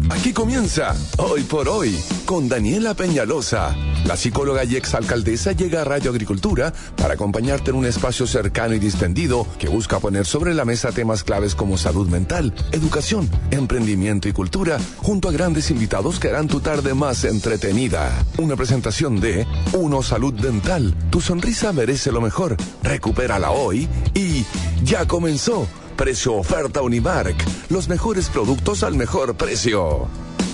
Aquí comienza Hoy por Hoy con Daniela Peñalosa. La psicóloga y exalcaldesa llega a Radio Agricultura para acompañarte en un espacio cercano y distendido que busca poner sobre la mesa temas claves como salud mental, educación, emprendimiento y cultura, junto a grandes invitados que harán tu tarde más entretenida. Una presentación de Uno Salud Dental. Tu sonrisa merece lo mejor. Recupérala hoy y ya comenzó. Precio oferta Unimark. Los mejores productos al mejor precio.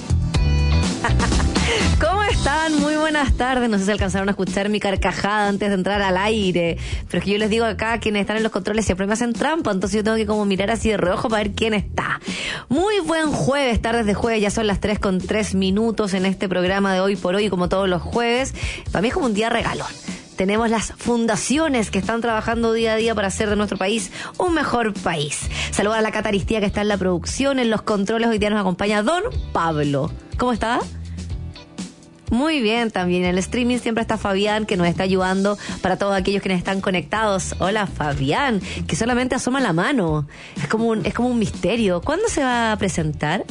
¿Cómo están? Muy buenas tardes. No sé si alcanzaron a escuchar mi carcajada antes de entrar al aire. Pero es que yo les digo acá, quienes están en los controles siempre me hacen trampa. Entonces yo tengo que como mirar así de reojo para ver quién está. Muy buen jueves, tardes de jueves. Ya son las 3:03 en este programa de Hoy por Hoy, como todos los jueves. Para mí es como un día regalón. Tenemos las fundaciones que están trabajando día a día para hacer de nuestro país un mejor país. Saludar a la Cata Aristía, que está en la producción, en los controles. Hoy día nos acompaña Don Pablo. ¿Cómo está? Muy bien, también en el streaming siempre está Fabián, que nos está ayudando para todos aquellos quienes están conectados. Hola, Fabián, que solamente asoma la mano. Es como un misterio. ¿Cuándo se va a presentar?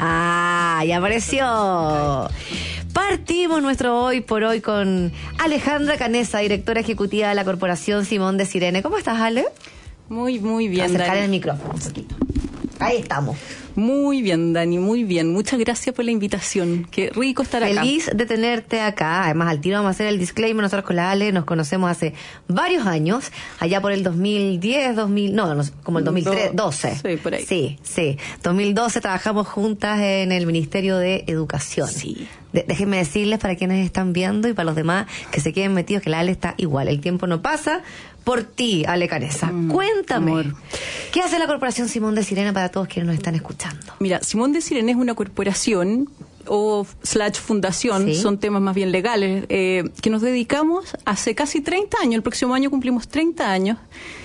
Ah, ya apareció. Partimos nuestro Hoy por Hoy con Alejandra Canessa, directora ejecutiva de la Corporación Simón de Sirene. ¿Cómo estás, Ale? Muy bien, acercar Dani. el micrófono un poquito. Ahí estamos. Muy bien, Dani, muy bien. Muchas gracias por la invitación. Qué rico estar acá. Feliz de tenerte acá. Además, al tiro vamos a hacer el disclaimer. Nosotros con la Ale nos conocemos hace varios años. Allá por el 2010, como el 2012. Sí, por ahí. Sí. 2012 trabajamos juntas en el Ministerio de Educación. Sí. Déjenme decirles para quienes están viendo y para los demás que se queden metidos que la Ale está igual. El tiempo no pasa por ti, Ale Canessa. Cuéntame, amor. ¿Qué hace la Corporación Simón de Sirene para todos quienes nos están escuchando? Mira, Simón de Sirene es una corporación o /fundación, ¿sí? Son temas más bien legales, que nos dedicamos hace casi 30 años, el próximo año cumplimos 30 años,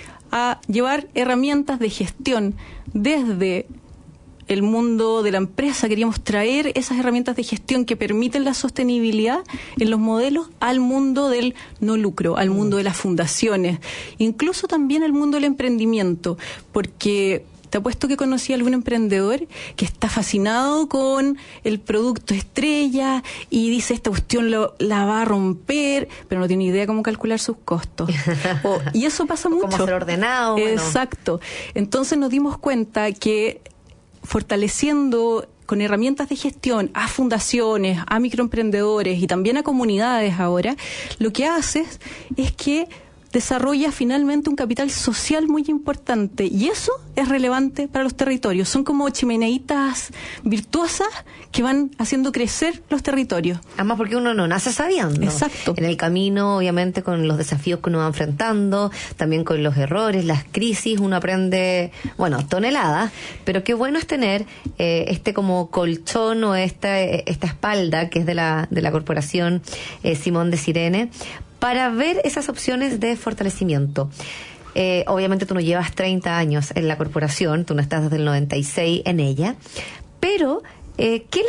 a llevar herramientas de gestión desde el mundo de la empresa. Queríamos traer esas herramientas de gestión que permiten la sostenibilidad en los modelos al mundo del no lucro, al mundo de las fundaciones, incluso también al mundo del emprendimiento, porque te apuesto que conocí a algún emprendedor que está fascinado con el producto estrella y dice, esta cuestión la va a romper, pero no tiene idea cómo calcular sus costos. Y eso pasa mucho. Cómo ser ordenado. Exacto. Entonces nos dimos cuenta que fortaleciendo con herramientas de gestión a fundaciones, a microemprendedores y también a comunidades ahora, lo que haces es que desarrolla finalmente un capital social muy importante y eso es relevante para los territorios. Son como chimeneitas virtuosas que van haciendo crecer los territorios. Además porque uno no nace sabiendo. Exacto. En el camino, obviamente, con los desafíos que uno va enfrentando, también con los errores, las crisis, uno aprende, toneladas, pero qué bueno es tener este como colchón o esta espalda que es de la Corporación Simón de Sirene, para ver esas opciones de fortalecimiento. Obviamente tú no llevas 30 años en la corporación, tú no estás desde el 96 en ella, pero ¿qué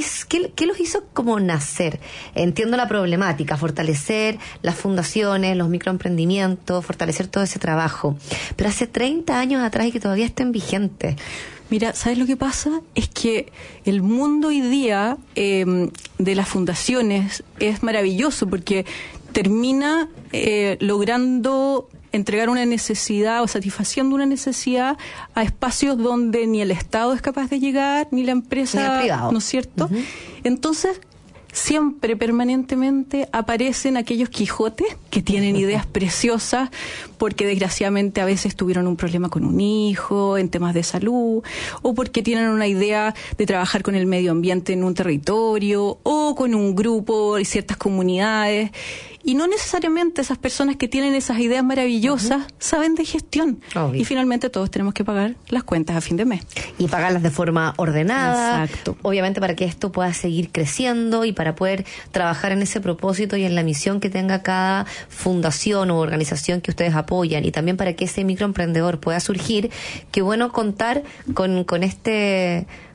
los hizo como nacer? Entiendo la problemática, fortalecer las fundaciones, los microemprendimientos, fortalecer todo ese trabajo, pero hace 30 años atrás y que todavía estén vigentes. Mira, ¿sabes lo que pasa? Es que el mundo hoy día de las fundaciones es maravilloso porque termina logrando entregar una necesidad o satisfaciendo una necesidad a espacios donde ni el Estado es capaz de llegar, ni la empresa, ni el privado. ¿No es cierto? Uh-huh. Entonces, siempre, permanentemente, aparecen aquellos Quijotes que tienen ideas preciosas porque desgraciadamente a veces tuvieron un problema con un hijo en temas de salud, o porque tienen una idea de trabajar con el medio ambiente en un territorio, o con un grupo y ciertas comunidades. Y no necesariamente esas personas que tienen esas ideas maravillosas saben de gestión. Obvio. Y finalmente todos tenemos que pagar las cuentas a fin de mes. Y pagarlas de forma ordenada. Exacto. Obviamente para que esto pueda seguir creciendo y para poder trabajar en ese propósito y en la misión que tenga cada fundación o organización que ustedes apoyan. Y también para que ese microemprendedor pueda surgir. Qué bueno contar con este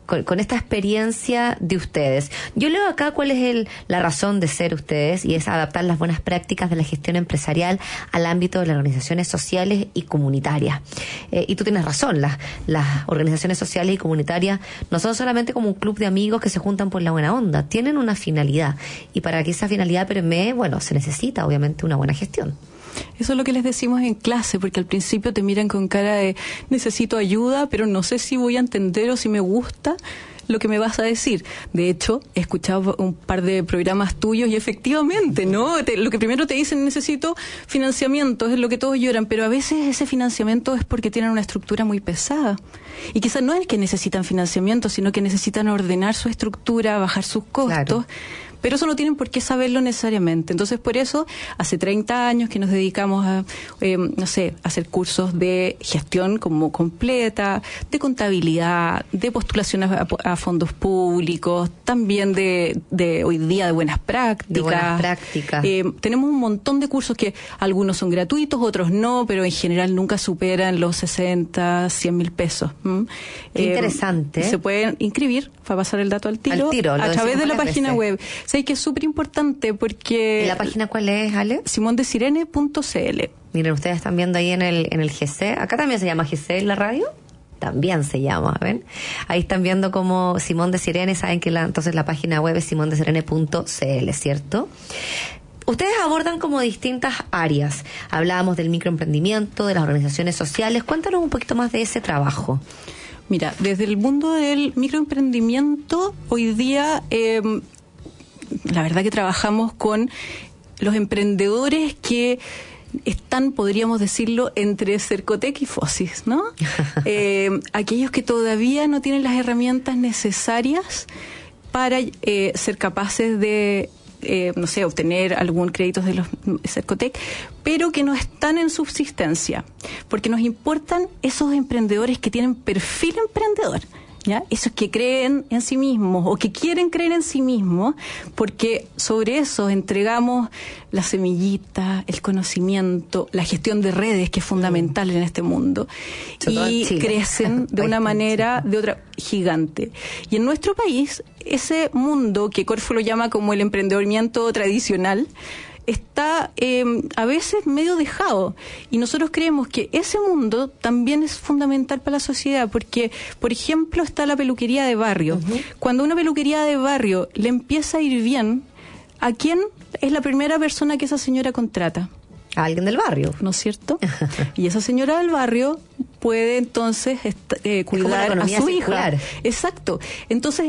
con esta experiencia de ustedes. Yo leo acá cuál es la razón de ser ustedes, y es adaptar las buenas prácticas de la gestión empresarial al ámbito de las organizaciones sociales y comunitarias. Y tú tienes razón, las organizaciones sociales y comunitarias no son solamente como un club de amigos que se juntan por la buena onda, tienen una finalidad, y para que esa finalidad permee, bueno, se necesita obviamente una buena gestión. Eso es lo que les decimos en clase, porque al principio te miran con cara de necesito ayuda, pero no sé si voy a entender o si me gusta lo que me vas a decir. De hecho, he escuchado un par de programas tuyos y efectivamente, ¿no? Lo que primero te dicen, necesito financiamiento, es lo que todos lloran, pero a veces ese financiamiento es porque tienen una estructura muy pesada. Y quizás no es que necesitan financiamiento, sino que necesitan ordenar su estructura, bajar sus costos. Claro. Pero eso no tienen por qué saberlo necesariamente. Entonces, por eso, hace 30 años que nos dedicamos a, hacer cursos de gestión como completa, de contabilidad, de postulación a fondos públicos, también de hoy día de buenas prácticas. Tenemos un montón de cursos que algunos son gratuitos, otros no, pero en general nunca superan los 60, 100 mil pesos. Qué interesante. Se pueden inscribir, para pasar el dato al tiro a través de la página web. Sé que es súper importante porque... ¿Y la página cuál es, Ale? simondesirene.cl. Miren, ustedes están viendo ahí en el GC. Acá también se llama GC en la radio. También se llama, ¿ven? Ahí están viendo como Simón de Sirene. Saben que entonces la página web es simondesirene.cl, ¿cierto? Ustedes abordan como distintas áreas. Hablábamos del microemprendimiento, de las organizaciones sociales. Cuéntanos un poquito más de ese trabajo. Mira, desde el mundo del microemprendimiento, hoy día... la verdad que trabajamos con los emprendedores que están, podríamos decirlo, entre Cercotec y Fosis, ¿no? Aquellos que todavía no tienen las herramientas necesarias para ser capaces de, obtener algún crédito de los Cercotec, pero que no están en subsistencia, porque nos importan esos emprendedores que tienen perfil emprendedor. ¿Ya? Esos que creen en sí mismos o que quieren creer en sí mismos, porque sobre eso entregamos la semillita, el conocimiento, la gestión de redes, que es fundamental en este mundo, y crecen de una manera, de otra, gigante. Y en nuestro país, ese mundo que Corfo lo llama como el emprendimiento tradicional, está a veces medio dejado, y nosotros creemos que ese mundo también es fundamental para la sociedad, porque, por ejemplo, está la peluquería de barrio. Uh-huh. Cuando una peluquería de barrio le empieza a ir bien, ¿a quién es la primera persona que esa señora contrata? A alguien del barrio, ¿no es cierto? Y esa señora del barrio puede entonces cuidar a su hija. Exacto. Entonces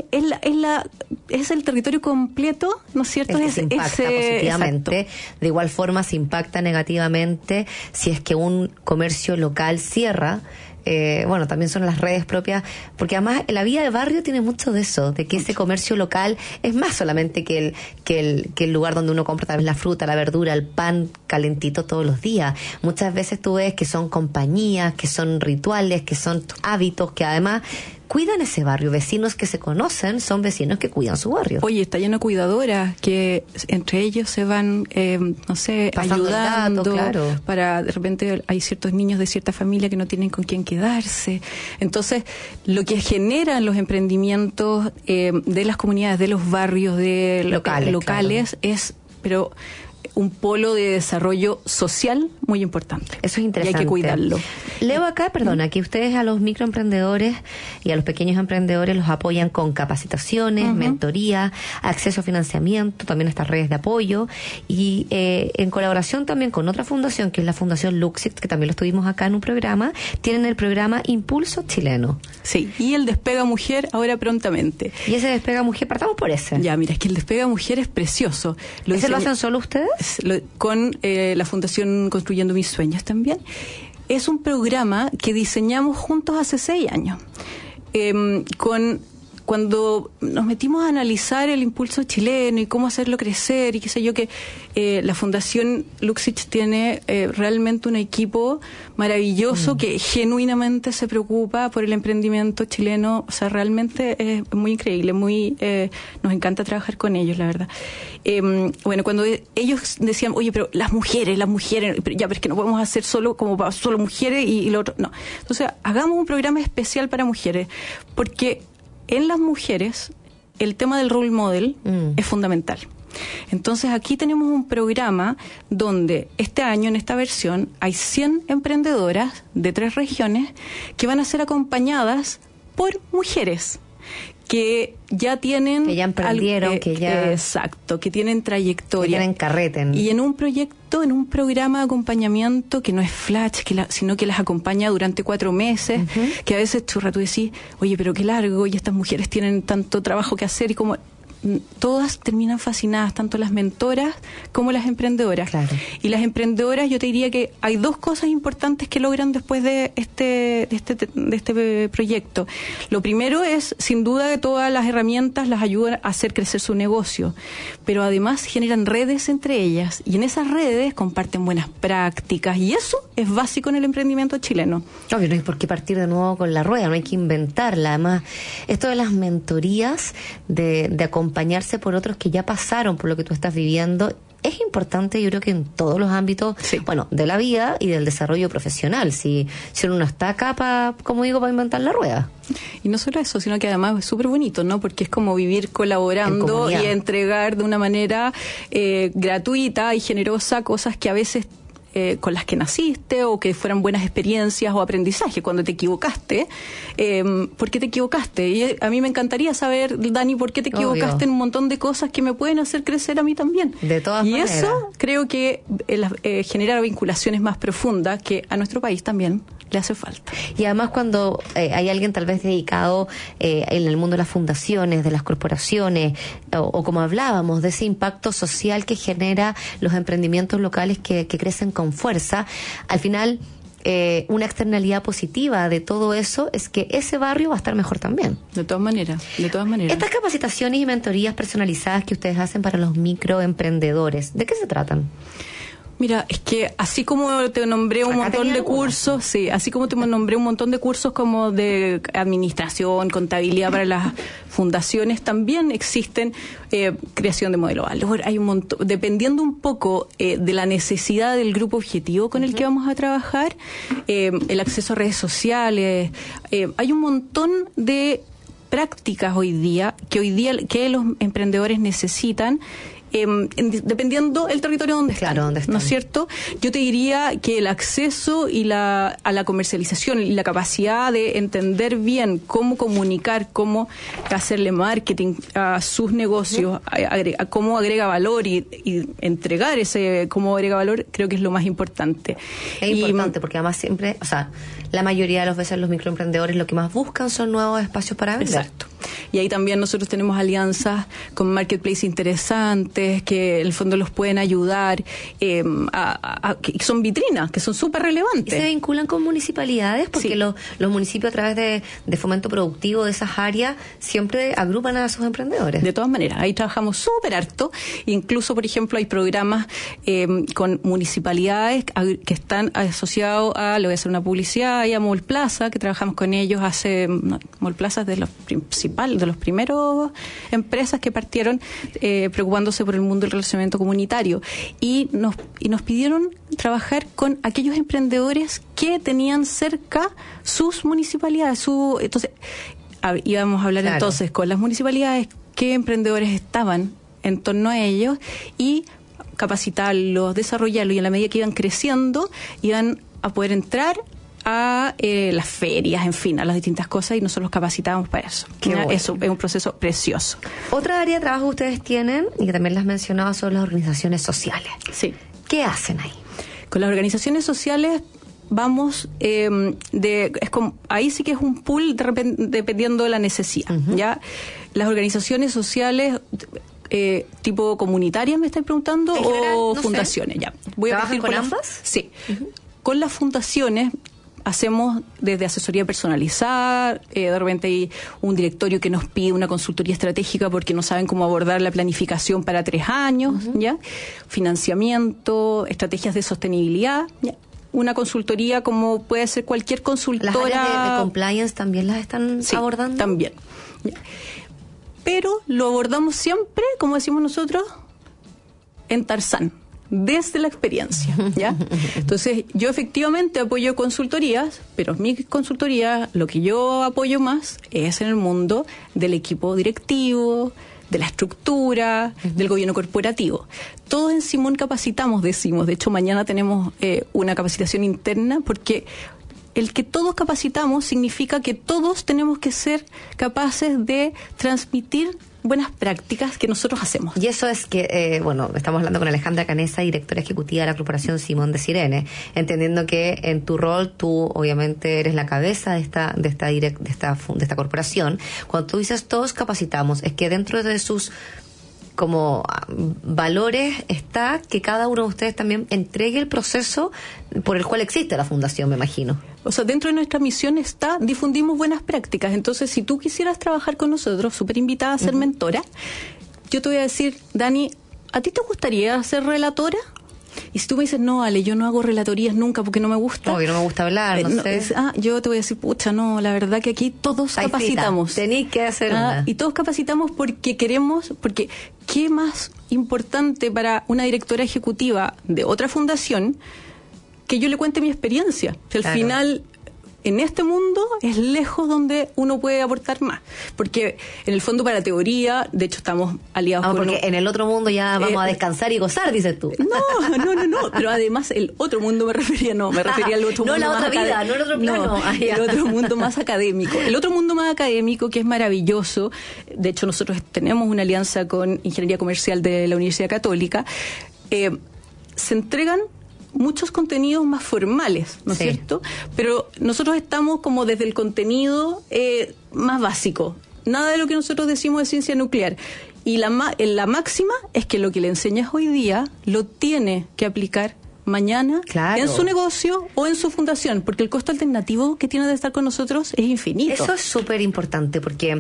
es el territorio completo, ¿no es cierto? Se impacta positivamente. Exacto. De igual forma se impacta negativamente si es que un comercio local cierra. También son las redes propias, porque además la vida de barrio tiene mucho de eso, de que ese comercio local es más solamente que el lugar donde uno compra tal vez la fruta, la verdura, el pan calentito todos los días. Muchas veces tú ves que son compañías, que son rituales, que son hábitos, que además cuidan ese barrio. Vecinos que se conocen son vecinos que cuidan su barrio. Oye, está lleno de cuidadoras que entre ellos se van, pasando ayudando. El dato, claro. Para, de repente, hay ciertos niños de cierta familia que no tienen con quién quedarse. Entonces, lo que generan los emprendimientos de las comunidades, de los barrios, de locales claro. Es, pero un polo de desarrollo social muy importante. Eso es interesante. Y hay que cuidarlo. Leo acá, que ustedes a los microemprendedores y a los pequeños emprendedores los apoyan con capacitaciones, mentoría, acceso a financiamiento, también estas redes de apoyo, y en colaboración también con otra fundación, que es la Fundación Luxit, que también lo estuvimos acá en un programa, tienen el programa Impulso Chileno. Sí, y el Despega Mujer ahora prontamente. Y ese Despega Mujer, partamos por ese. Ya, mira, es que el Despega Mujer es precioso. ¿Ese lo hacen solo ustedes? Con la Fundación Construyendo Mis Sueños también. Es un programa que diseñamos juntos hace 6 años. Cuando nos metimos a analizar el impulso chileno y cómo hacerlo crecer y qué sé yo, que la Fundación Luxich tiene realmente un equipo maravilloso que genuinamente se preocupa por el emprendimiento chileno. O sea, realmente es muy increíble, nos encanta trabajar con ellos, la verdad. Cuando ellos decían, oye, pero las mujeres, pero es que no podemos hacer solo mujeres y lo otro. No. Entonces, hagamos un programa especial para mujeres, porque en las mujeres el tema del role model es fundamental. Entonces aquí tenemos un programa donde este año, en esta versión, hay 100 emprendedoras de 3 regiones que van a ser acompañadas por mujeres que ya tienen... Que ya emprendieron, que ya... Exacto, que tienen trayectoria. Que tienen carrete. Y en un proyecto, en un programa de acompañamiento que no es flash, sino que las acompaña durante 4 meses, que a veces, churra, tú decís, oye, pero qué largo, y estas mujeres tienen tanto trabajo que hacer, y como... Todas terminan fascinadas, tanto las mentoras como las emprendedoras. Claro. Y las emprendedoras, yo te diría que hay 2 cosas importantes que logran después de este proyecto. Lo primero es, sin duda, que todas las herramientas las ayudan a hacer crecer su negocio, pero además generan redes entre ellas, y en esas redes comparten buenas prácticas, y eso es básico en el emprendimiento chileno. Obvio, no hay por qué partir de nuevo con la rueda, no hay que inventarla. Además, esto de las mentorías, de acompañarse por otros que ya pasaron por lo que tú estás viviendo, es importante, yo creo que en todos los ámbitos, sí, bueno, de la vida y del desarrollo profesional. Si uno no está acá para inventar la rueda. Y no solo eso, sino que además es súper bonito, ¿no? Porque es como vivir colaborando y entregar de una manera gratuita y generosa cosas que a veces con las que naciste, o que fueran buenas experiencias o aprendizaje cuando te equivocaste. ¿Por qué te equivocaste? Y a mí me encantaría saber, Dani, por qué te equivocaste en un montón de cosas que me pueden hacer crecer a mí también. De todas maneras. Y eso creo que genera vinculaciones más profundas que a nuestro país también le hace falta. Y además cuando hay alguien tal vez dedicado en el mundo de las fundaciones, de las corporaciones, o como hablábamos, de ese impacto social que genera los emprendimientos locales que crecen con fuerza, al final una externalidad positiva de todo eso es que ese barrio va a estar mejor también. De todas maneras, de todas maneras. Estas capacitaciones y mentorías personalizadas que ustedes hacen para los microemprendedores, ¿de qué se tratan? Mira, es que así como te nombré un montón de cursos, sí, así como te nombré un montón de cursos como de administración, contabilidad para las fundaciones, también existen creación de modelo de valor. Hay un montón, dependiendo un poco de la necesidad del grupo objetivo con el que vamos a trabajar, el acceso a redes sociales, hay un montón de prácticas hoy día que los emprendedores necesitan. Dependiendo el territorio donde están, ¿no es cierto? Yo te diría que el acceso a la comercialización y la capacidad de entender bien cómo comunicar, cómo hacerle marketing a sus negocios, a cómo agrega valor y entregar ese cómo agrega valor, creo que es lo más importante. Es importante porque además siempre, o sea, la mayoría de las veces los microemprendedores lo que más buscan son nuevos espacios para vender. Exacto. Y ahí también nosotros tenemos alianzas con marketplace interesantes que en el fondo los pueden ayudar, que son vitrinas, que son súper relevantes. ¿Y se vinculan con municipalidades? Porque sí, los municipios a través de fomento productivo de esas áreas siempre agrupan a sus emprendedores. De todas maneras, ahí trabajamos súper harto. Incluso, por ejemplo, hay programas con municipalidades que están asociados a, le voy a hacer una publicidad, y a Mall Plaza, que trabajamos con ellos Mall Plaza es de los primeros empresas que partieron preocupándose por el mundo del relacionamiento comunitario, y nos pidieron trabajar con aquellos emprendedores que tenían cerca sus municipalidades. Entonces íbamos a hablar entonces con las municipalidades qué emprendedores estaban en torno a ellos y capacitarlos, desarrollarlos, y en la medida que iban creciendo iban a poder entrar a las ferias, en fin, a las distintas cosas, y nosotros los capacitábamos para eso. Bueno. Eso es un proceso precioso. Otra área de trabajo que ustedes tienen, y que también las mencionaba, son las organizaciones sociales. Sí. ¿Qué hacen ahí? Con las organizaciones sociales vamos ahí sí que es un pool dependiendo de la necesidad. ¿Ya? Las organizaciones sociales tipo comunitarias, ¿me estáis preguntando? General, o no fundaciones. Sé. Ya. Voy a ¿Trabajan con ambas? Sí. Con las fundaciones hacemos desde asesoría personalizada, de repente hay un directorio que nos pide una consultoría estratégica porque no saben cómo abordar la planificación para 3 años, ¿ya? Financiamiento, estrategias de sostenibilidad, ¿ya? Una consultoría como puede ser cualquier consultora. ¿Las áreas de compliance también las están abordando? También. ¿Ya? Pero lo abordamos siempre, como decimos nosotros, en Tarzán. desde la experiencia, ¿ya? Entonces, yo efectivamente apoyo consultorías, pero mi consultoría, lo que yo apoyo más es en el mundo del equipo directivo, de la estructura, del gobierno corporativo. Todos en Simón capacitamos, decimos. De hecho, mañana tenemos una capacitación interna, porque el que todos capacitamos significa que todos tenemos que ser capaces de transmitir buenas prácticas que nosotros hacemos. Y eso es que, estamos hablando con Alejandra Canessa, directora ejecutiva de la Corporación Simón de Sirene, entendiendo que en tu rol tú obviamente eres la cabeza de esta corporación. Cuando tú dices todos capacitamos, es que dentro de sus como valores está que cada uno de ustedes también entregue el proceso por el cual existe la fundación, me imagino. O sea, dentro de nuestra misión está difundimos buenas prácticas. Entonces, si tú quisieras trabajar con nosotros, súper invitada a ser mentora, yo te voy a decir, Dani, ¿a ti te gustaría ser relatora? Y si tú me dices, no, Ale, yo no hago relatorías nunca porque no me gusta. Obvio, no me gusta hablar, no sé. Yo te voy a decir, pucha, no, la verdad que aquí todos capacitamos. Tenéis que hacer una. Y todos capacitamos porque queremos, porque qué más importante para una directora ejecutiva de otra fundación que yo le cuente mi experiencia. Que al final, en este mundo es lejos donde uno puede aportar más. Porque en el fondo para la teoría, de hecho estamos aliados con... porque en el otro mundo ya vamos a descansar y gozar, dices tú. No. Pero además el otro mundo me refería al otro mundo. No la otra vida, no el otro plano. El otro mundo más académico. El otro mundo más académico que es maravilloso. De hecho nosotros tenemos una alianza con Ingeniería Comercial de la Universidad Católica. Se entregan muchos contenidos más formales, ¿no es cierto? Pero nosotros estamos como desde el contenido más básico. Nada de lo que nosotros decimos de ciencia nuclear. Y la máxima es que lo que le enseñas hoy día lo tiene que aplicar mañana en su negocio o en su fundación, porque el costo alternativo que tiene de estar con nosotros es infinito. Eso es súper importante, porque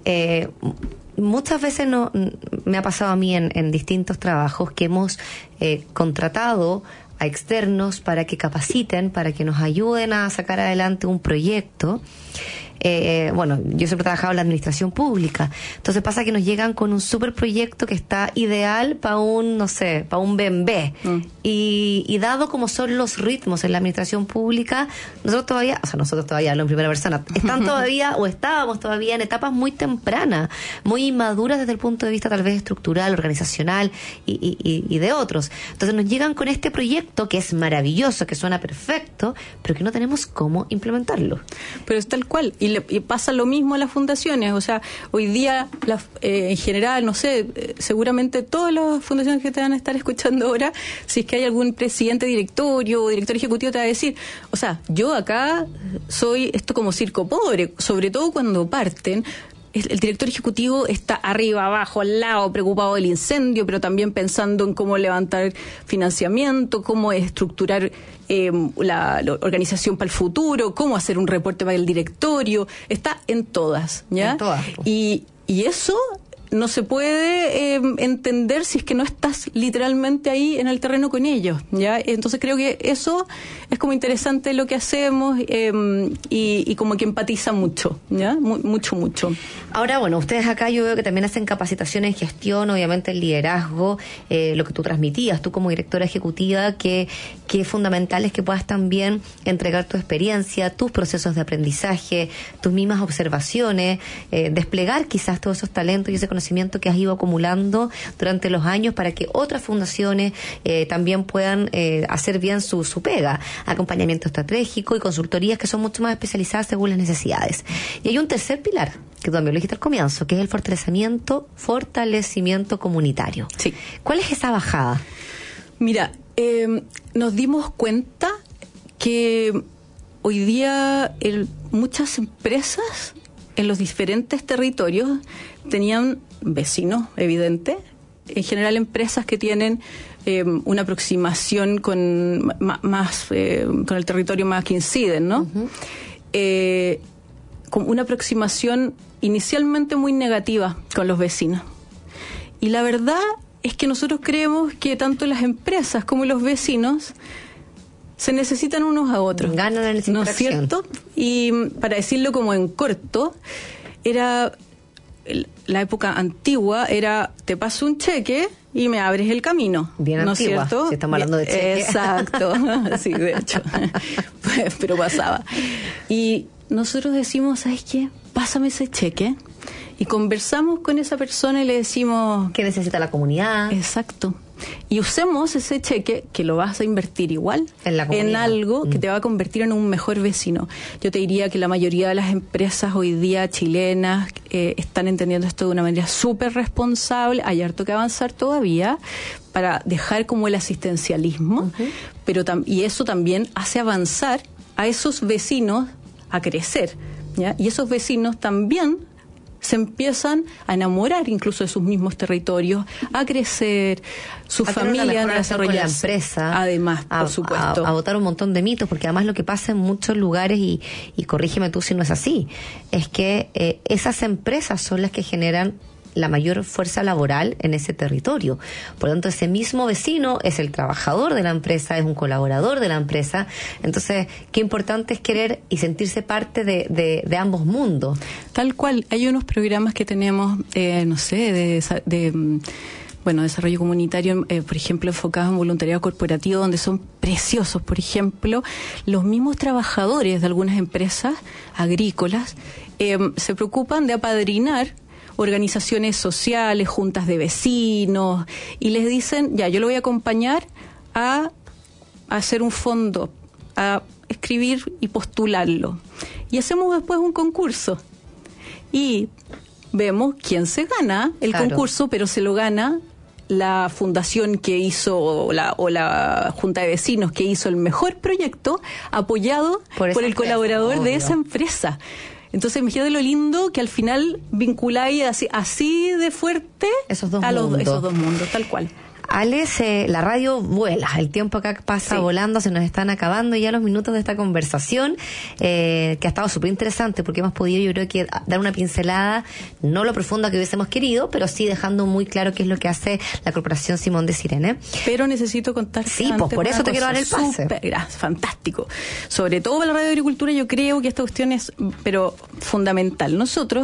muchas veces me ha pasado a mí en distintos trabajos que hemos contratado a externos para que capaciten, para que nos ayuden a sacar adelante un proyecto. Yo siempre he trabajado en la administración pública, entonces pasa que nos llegan con un super proyecto que está ideal para un B&B, y dado como son los ritmos en la administración pública, nosotros todavía hablo en primera persona, estábamos todavía en etapas muy tempranas, muy inmaduras desde el punto de vista tal vez estructural, organizacional y de otros. Entonces nos llegan con este proyecto que es maravilloso, que suena perfecto, pero que no tenemos cómo implementarlo. Pero es tal cual. Y pasa lo mismo a las fundaciones. O sea, hoy día, en general, no sé, seguramente todas las fundaciones que te van a estar escuchando ahora, si es que hay algún presidente directorio o director ejecutivo, te va a decir, o sea, yo acá soy esto como circo pobre, sobre todo cuando parten. El director ejecutivo está arriba, abajo, al lado, preocupado del incendio, pero también pensando en cómo levantar financiamiento, cómo estructurar la organización para el futuro, cómo hacer un reporte para el directorio. Está en todas, ¿ya? En todas. Y eso no se puede entender si es que no estás literalmente ahí en el terreno con ellos, ¿ya? Entonces creo que eso es como interesante lo que hacemos y como que empatiza mucho, ¿ya? Mucho. Ahora, ustedes acá yo veo que también hacen capacitación en gestión, obviamente el liderazgo, lo que tú transmitías, tú como directora ejecutiva, que es fundamental es que puedas también entregar tu experiencia, tus procesos de aprendizaje, tus mismas observaciones, desplegar quizás todos esos talentos y ese conocimiento que has ido acumulando durante los años para que otras fundaciones también puedan hacer bien su pega, acompañamiento estratégico y consultorías que son mucho más especializadas según las necesidades. Y hay un tercer pilar, que tú también lo dijiste al comienzo, que es el fortalecimiento comunitario. Sí. ¿Cuál es esa bajada? Mira, nos dimos cuenta que hoy día muchas empresas en los diferentes territorios tenían vecinos, evidente, en general empresas que tienen una aproximación con el territorio más que inciden, ¿no? Con una aproximación inicialmente muy negativa con los vecinos. Y la verdad es que nosotros creemos que tanto las empresas como los vecinos se necesitan unos a otros. Ganan en esa ¿no es interacción. cierto? Y para decirlo como en corto, era la época antigua era, te paso un cheque y me abres el camino. Bien ¿no antigua, es cierto? si estamos hablando de cheque. Exacto, sí, de hecho. Pero pasaba. Y nosotros decimos, ¿sabes qué? Pásame ese cheque. Y conversamos con esa persona y le decimos... ¿Qué necesita la comunidad? Exacto. Y usemos ese cheque, que lo vas a invertir igual, en algo que te va a convertir en un mejor vecino. Yo te diría que la mayoría de las empresas hoy día chilenas están entendiendo esto de una manera súper responsable. Hay harto que avanzar todavía para dejar como el asistencialismo, pero y eso también hace avanzar a esos vecinos a crecer, ¿ya? Y esos vecinos también se empiezan a enamorar incluso de sus mismos territorios, a crecer, su familia, a desarrollar la empresa, además, por supuesto. A botar un montón de mitos, porque además lo que pasa en muchos lugares, y corrígeme tú si no es así, es que esas empresas son las que generan la mayor fuerza laboral en ese territorio. Por lo tanto, ese mismo vecino es el trabajador de la empresa, es un colaborador de la empresa. Entonces, qué importante es querer y sentirse parte de ambos mundos. Tal cual. Hay unos programas que tenemos, no sé, desarrollo comunitario, por ejemplo, enfocados en voluntariado corporativo, donde son preciosos. Por ejemplo, los mismos trabajadores de algunas empresas agrícolas se preocupan de apadrinar organizaciones sociales, juntas de vecinos, y les dicen, ya, yo lo voy a acompañar a hacer un fondo, a escribir y postularlo. Y hacemos después un concurso. Y vemos quién se gana el concurso, pero se lo gana la fundación que hizo, o la junta de vecinos que hizo el mejor proyecto, apoyado por el colaborador de esa empresa. Entonces, imagínate lo lindo que al final vinculáis así de fuerte esos dos mundos, tal cual. Alex, la radio vuela, el tiempo acá pasa volando, se nos están acabando ya los minutos de esta conversación, que ha estado súper interesante porque hemos podido, yo creo que, dar una pincelada, no lo profunda que hubiésemos querido, pero sí dejando muy claro qué es lo que hace la Corporación Simón de Sirene. Pero necesito contarte. Sí, pues por eso te quiero dar el pase. Fantástico. Sobre todo para la radio agricultura, yo creo que esta cuestión es, pero fundamental. Nosotros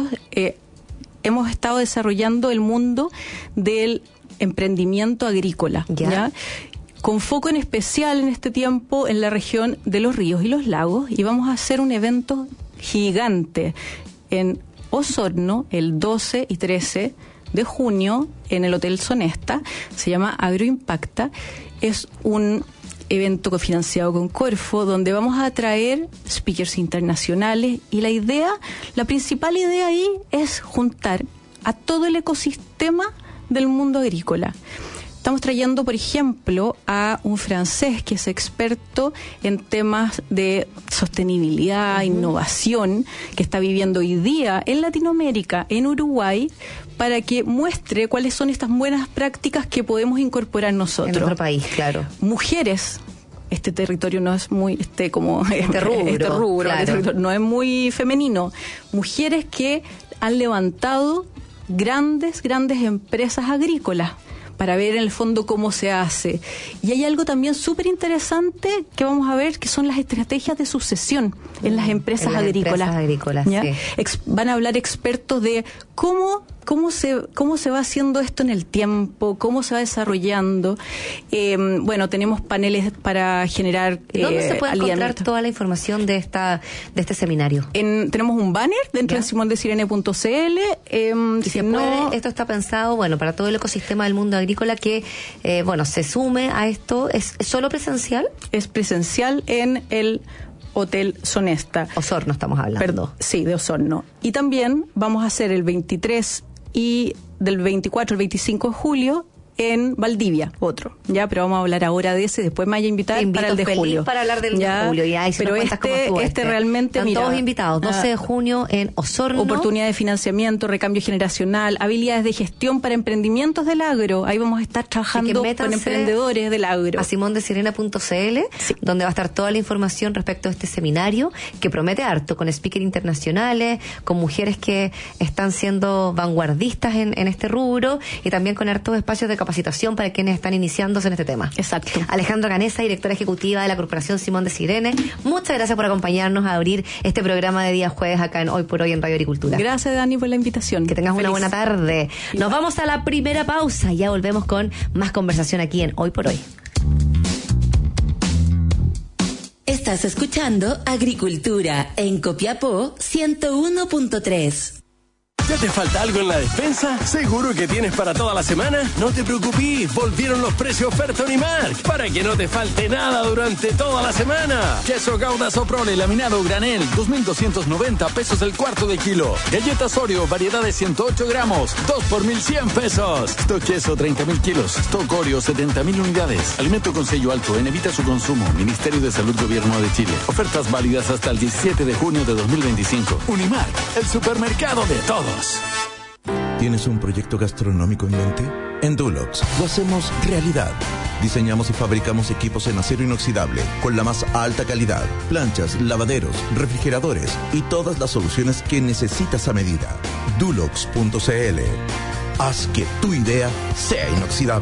hemos estado desarrollando el mundo del emprendimiento agrícola, ¿ya? Con foco en especial en este tiempo en la región de los ríos y los lagos, y vamos a hacer un evento gigante en Osorno el 12 y 13 de junio en el Hotel Sonesta. Se llama Agroimpacta. Es un evento cofinanciado con Corfo, donde vamos a traer speakers internacionales, y la principal idea ahí es juntar a todo el ecosistema del mundo agrícola. Estamos trayendo, por ejemplo, a un francés que es experto en temas de sostenibilidad, innovación, que está viviendo hoy día en Latinoamérica, en Uruguay, para que muestre cuáles son estas buenas prácticas que podemos incorporar nosotros. En nuestro país, claro. Mujeres. Este territorio no es muy, este rubro, claro. No es muy femenino. Mujeres que han levantado grandes empresas agrícolas para ver en el fondo cómo se hace. Y hay algo también súper interesante que vamos a ver, que son las estrategias de sucesión en las empresas agrícolas. Sí. Van a hablar expertos de cómo se va haciendo esto en el tiempo, cómo se va desarrollando. Tenemos paneles para generar ¿Dónde se puede encontrar toda la información de este seminario? Tenemos un banner dentro de simondesirene.cl. Esto está pensado, para todo el ecosistema del mundo agrícola que, se sume a esto. ¿Es solo presencial? Es presencial en el Hotel Sonesta. Osorno estamos hablando. Perdón, sí, de Osorno. Y también vamos a hacer el 23 y del 24 al 25 de julio en Valdivia, otro, pero vamos a hablar ahora de ese, después me vaya a invitar para el de julio. Para hablar del de julio, pero este realmente, están todos invitados, 12 de junio en Osorno. Oportunidad de financiamiento, recambio generacional, habilidades de gestión para emprendimientos del agro. Ahí vamos a estar trabajando con emprendedores del agro. A simondesirene.cl, donde va a estar toda la información respecto a este seminario, que promete harto, con speakers internacionales, con mujeres que están siendo vanguardistas en este rubro, y también con hartos espacios de capacitación capacitación para quienes están iniciándose en este tema. Exacto. Alejandra Canesa, directora ejecutiva de la Corporación Simón de Sirene, muchas gracias por acompañarnos a abrir este programa de día jueves acá en Hoy por Hoy en Radio Agricultura. Gracias, Dani, por la invitación. Que tengas una buena tarde. Nos vamos a la primera pausa y ya volvemos con más conversación aquí en Hoy por Hoy. Estás escuchando Agricultura en Copiapó 101.3. ¿Ya te falta algo en la despensa? ¿Seguro que tienes para toda la semana? No te preocupes, volvieron los precios oferta Unimark para que no te falte nada durante toda la semana. Queso Gouda Soprole laminado granel, 2.290 pesos el cuarto de kilo. Galletas Oreo, variedad de 108 gramos, 2 por 1.100 pesos. Stock queso, 30.000 kilos. Stock Oreo, 70.000 unidades. Alimento con sello alto, evita su consumo. Ministerio de Salud, Gobierno de Chile. Ofertas válidas hasta el 17 de junio de 2025. Unimark, el supermercado de todos. ¿Tienes un proyecto gastronómico en mente? En Dulux lo hacemos realidad. Diseñamos y fabricamos equipos en acero inoxidable con la más alta calidad, planchas, lavaderos, refrigeradores y todas las soluciones que necesitas a medida. Dulux.cl. Haz que tu idea sea inoxidable.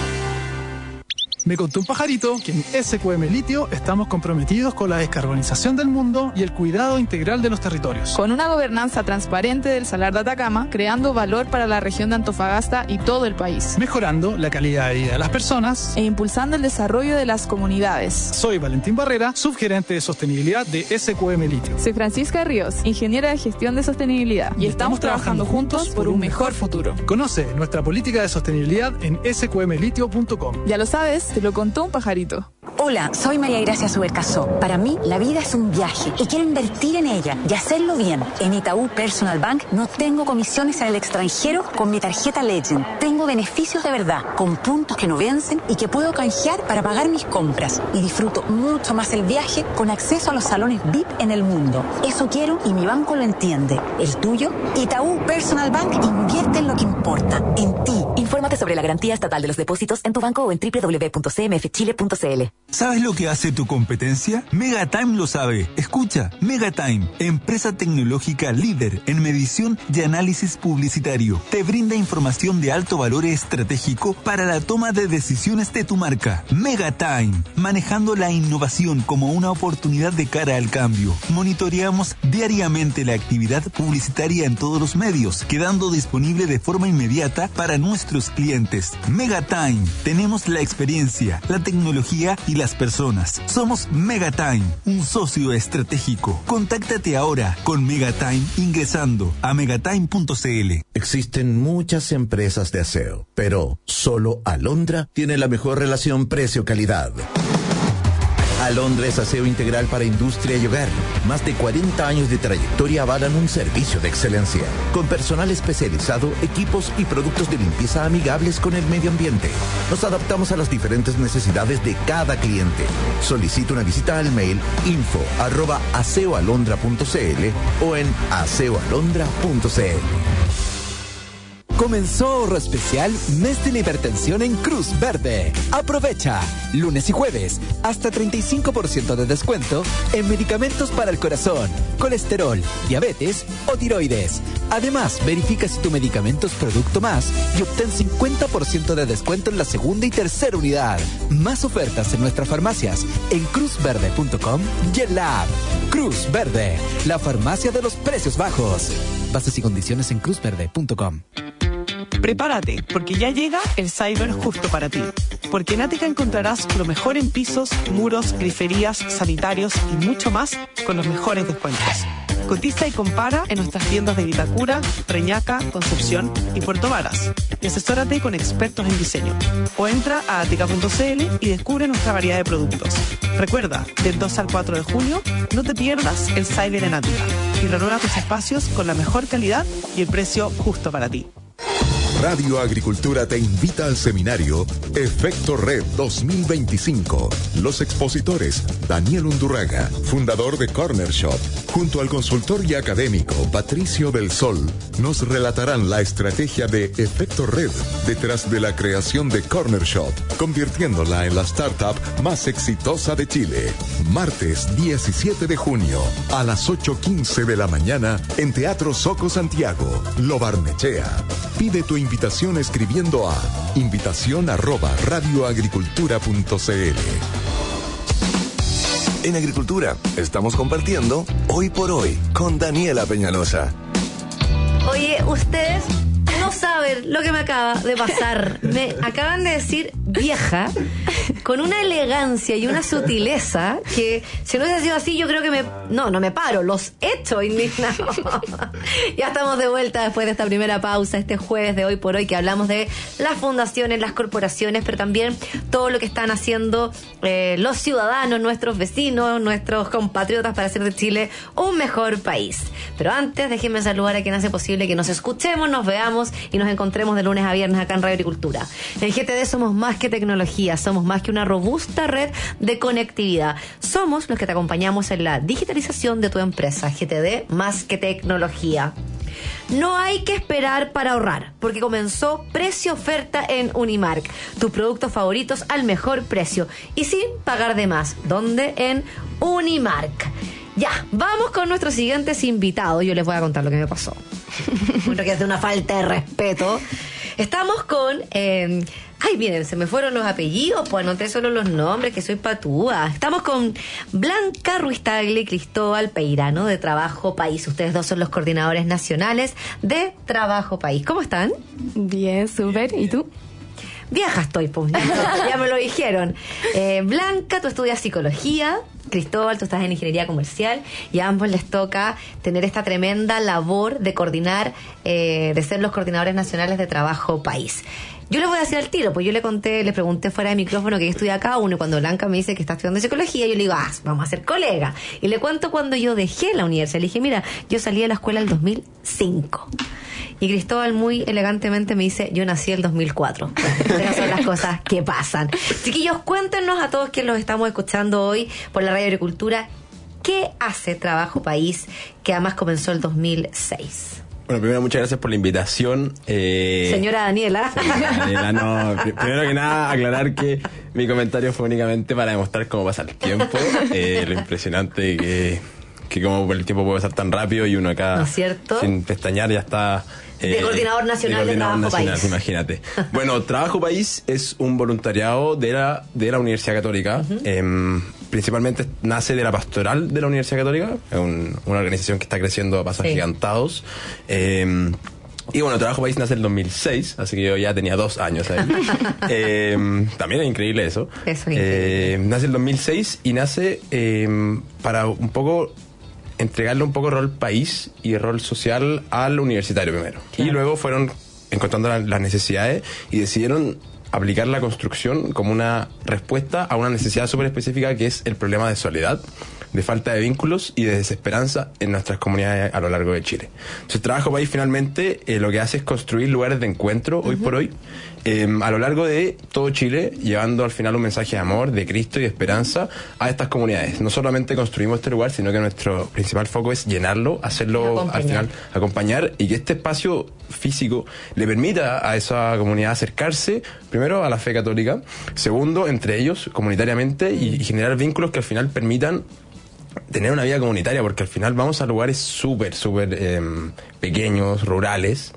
Me contó un pajarito que en SQM Litio estamos comprometidos con la descarbonización del mundo y el cuidado integral de los territorios. Con una gobernanza transparente del Salar de Atacama, creando valor para la región de Antofagasta y todo el país. Mejorando la calidad de vida de las personas e impulsando el desarrollo de las comunidades. Soy Valentín Barrera, subgerente de sostenibilidad de SQM Litio. Soy Francisca Ríos, ingeniera de gestión de sostenibilidad. Y estamos trabajando juntos por un mejor futuro. Conoce nuestra política de sostenibilidad en sqmlitio.com. Ya lo sabes, te lo contó un pajarito. Hola, soy María Gracia Subercasó. Para mí, la vida es un viaje y quiero invertir en ella y hacerlo bien. En Itaú Personal Bank no tengo comisiones en el extranjero con mi tarjeta Legend. Tengo beneficios de verdad, con puntos que no vencen y que puedo canjear para pagar mis compras. Y disfruto mucho más el viaje con acceso a los salones VIP en el mundo. Eso quiero y mi banco lo entiende. ¿El tuyo? Itaú Personal Bank invierte en lo que importa, en ti. Infórmate sobre la garantía estatal de los depósitos en tu banco o en www.cmfchile.cl. ¿Sabes lo que hace tu competencia? Megatime lo sabe. Escucha, Megatime, empresa tecnológica líder en medición y análisis publicitario. Te brinda información de alto valor estratégico para la toma de decisiones de tu marca. Megatime, manejando la innovación como una oportunidad de cara al cambio. Monitoreamos diariamente la actividad publicitaria en todos los medios, quedando disponible de forma inmediata para nuestros clientes. Megatime, tenemos la experiencia, la tecnología y las personas. Somos Megatime, un socio estratégico. Contáctate ahora con Megatime ingresando a megatime.cl. Existen muchas empresas de aseo, pero solo Alondra tiene la mejor relación precio-calidad. Alondra es aseo integral para industria y hogar. Más de 40 años de trayectoria avalan un servicio de excelencia. Con personal especializado, equipos y productos de limpieza amigables con el medio ambiente. Nos adaptamos a las diferentes necesidades de cada cliente. Solicita una visita al mail info@aseoalondra.cl o en aseoalondra.cl. Comenzó ahorro especial Mes de la Hipertensión en Cruz Verde. Aprovecha, lunes y jueves, hasta 35% de descuento en medicamentos para el corazón, colesterol, diabetes o tiroides. Además, verifica si tu medicamento es Producto Más y obtén 50% de descuento en la segunda y tercera unidad. Más ofertas en nuestras farmacias en cruzverde.com y en la app. Cruz Verde, la farmacia de los precios bajos. Bases y condiciones en cruzverde.com. Prepárate, porque ya llega el Cyber justo para ti. Porque en Ática encontrarás lo mejor en pisos, muros, griferías, sanitarios y mucho más con los mejores descuentos. Cotiza y compara en nuestras tiendas de Vitacura, Reñaca, Concepción y Puerto Varas. Y asesórate con expertos en diseño. O entra a atica.cl y descubre nuestra variedad de productos. Recuerda, del 2 al 4 de junio, no te pierdas el Cyber en Ática. Y renueva tus espacios con la mejor calidad y el precio justo para ti. Radio Agricultura te invita al seminario Efecto Red 2025. Los expositores: Daniel Undurraga, fundador de Corner Shop, junto al consultor y académico Patricio del Sol, nos relatarán la estrategia de Efecto Red detrás de la creación de Corner Shop, convirtiéndola en la startup más exitosa de Chile. Martes 17 de junio, a las 8:15 de la mañana, en Teatro Soco Santiago, Lo Barnechea. Pide tu invitación escribiendo a invitación@radioagricultura.cl. En Agricultura estamos compartiendo Hoy por Hoy con Daniela Peñalosa. Oye, ustedes no saben lo que me acaba de pasar. Me acaban de decir vieja con una elegancia y una sutileza que si no hubiese sido así yo creo que no me paro, los echo indignados. Ya estamos de vuelta después de esta primera pausa este jueves de Hoy por Hoy, que hablamos de las fundaciones, las corporaciones, pero también todo lo que están haciendo los ciudadanos, nuestros vecinos, nuestros compatriotas para hacer de Chile un mejor país. Pero antes déjenme saludar a quien hace posible que nos escuchemos, nos veamos y nos encontremos de lunes a viernes acá en Radio Agricultura. En GTD somos más que tecnología, somos más que una robusta red de conectividad. Somos los que te acompañamos en la digitalización de tu empresa. GTD más que tecnología. No hay que esperar para ahorrar, porque comenzó Precio Oferta en Unimark. Tus productos favoritos al mejor precio y sin pagar de más. ¿Dónde? En Unimark. Ya, vamos con nuestros siguientes invitados. Yo les voy a contar lo que me pasó. Bueno, que es de una falta de respeto. Estamos con... ay, miren, se me fueron los apellidos, pues anoté solo los nombres, que soy patúa. Estamos con Blanca Ruiz Tagle y Cristóbal Peirano de Trabajo País. Ustedes dos son los coordinadores nacionales de Trabajo País. ¿Cómo están? Bien, súper. ¿Y tú? Vieja estoy, pues. Ya me lo dijeron. Blanca, tú estudias psicología. Cristóbal, tú estás en ingeniería comercial y a ambos les toca tener esta tremenda labor de coordinar, de ser los coordinadores nacionales de Trabajo País. Yo les voy a decir al tiro, pues yo les pregunté fuera de micrófono que yo estudié acá uno, y cuando Blanca me dice que está estudiando psicología, yo le digo, vamos a ser colegas. Y le cuento cuando yo dejé la universidad. Le dije, mira, yo salí de la escuela en el 2005. Y Cristóbal muy elegantemente me dice, yo nací en el 2004. Esas son las cosas que pasan. Chiquillos, cuéntenos a todos quienes los estamos escuchando hoy por la Radio Agricultura, ¿qué hace Trabajo País, que además comenzó el 2006? Bueno, primero, muchas gracias por la invitación. Señora Daniela. No, primero que nada, aclarar que mi comentario fue únicamente para demostrar cómo pasa el tiempo. Lo impresionante que como el tiempo puede pasar tan rápido y uno acá, ¿no es cierto?, sin pestañear ya está... de Coordinador Nacional de Trabajo País. Imagínate. Bueno, Trabajo País es un voluntariado de la Universidad Católica. Uh-huh. Principalmente nace de la pastoral de la Universidad Católica, una organización que está creciendo a pasos agigantados. Y bueno, Trabajo País nace en el 2006, así que yo ya tenía 2 años ahí. También es increíble eso. Eso es increíble. Nace en el 2006 y nace para un poco entregarle un poco rol país y rol social al universitario primero. Claro. Y luego fueron encontrando las necesidades y decidieron aplicar la construcción como una respuesta a una necesidad súper específica, que es el problema de soledad, de falta de vínculos y de desesperanza en nuestras comunidades a lo largo de Chile. Entonces, Trabajo País finalmente lo que hace es construir lugares de encuentro hoy por hoy a lo largo de todo Chile, llevando al final un mensaje de amor, de Cristo y de esperanza a estas comunidades. No solamente construimos este lugar, sino que nuestro principal foco es llenarlo, hacerlo al final, acompañar, y que este espacio físico le permita a esa comunidad acercarse primero a la fe católica, segundo, entre ellos, comunitariamente, y generar vínculos que al final permitan tener una vida comunitaria, porque al final vamos a lugares súper pequeños, rurales,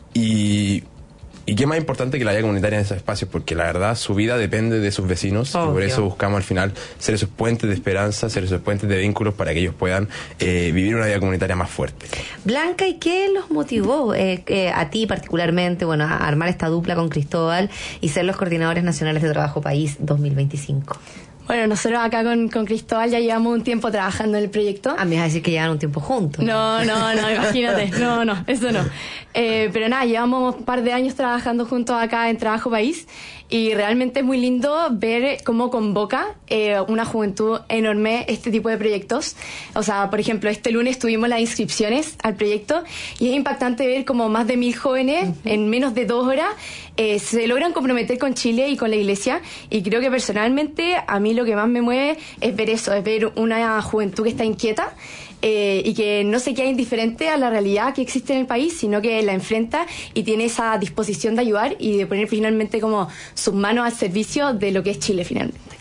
y qué más importante que la vida comunitaria en esos espacios, porque la verdad su vida depende de sus vecinos. Y por eso buscamos al final ser esos puentes de esperanza, ser esos puentes de vínculos para que ellos puedan vivir una vida comunitaria más fuerte. Blanca, ¿y qué los motivó a ti particularmente, bueno, a armar esta dupla con Cristóbal y ser los coordinadores nacionales de Trabajo País 2025? Bueno, nosotros acá con Cristóbal ya llevamos un tiempo trabajando en el proyecto. A mí me vas a decir que llevan un tiempo juntos. No, imagínate. No, eso no. Pero nada, llevamos un par de años trabajando juntos acá en Trabajo País, y realmente es muy lindo ver cómo convoca una juventud enorme este tipo de proyectos. O sea, por ejemplo, este lunes tuvimos las inscripciones al proyecto y es impactante ver cómo más de 1.000 jóvenes en menos de 2 horas se logran comprometer con Chile y con la Iglesia. Y creo que personalmente a mí lo que más me mueve es ver eso, es ver una juventud que está inquieta y que no se queda indiferente a la realidad que existe en el país, sino que la enfrenta y tiene esa disposición de ayudar y de poner finalmente como sus manos al servicio de lo que es Chile finalmente.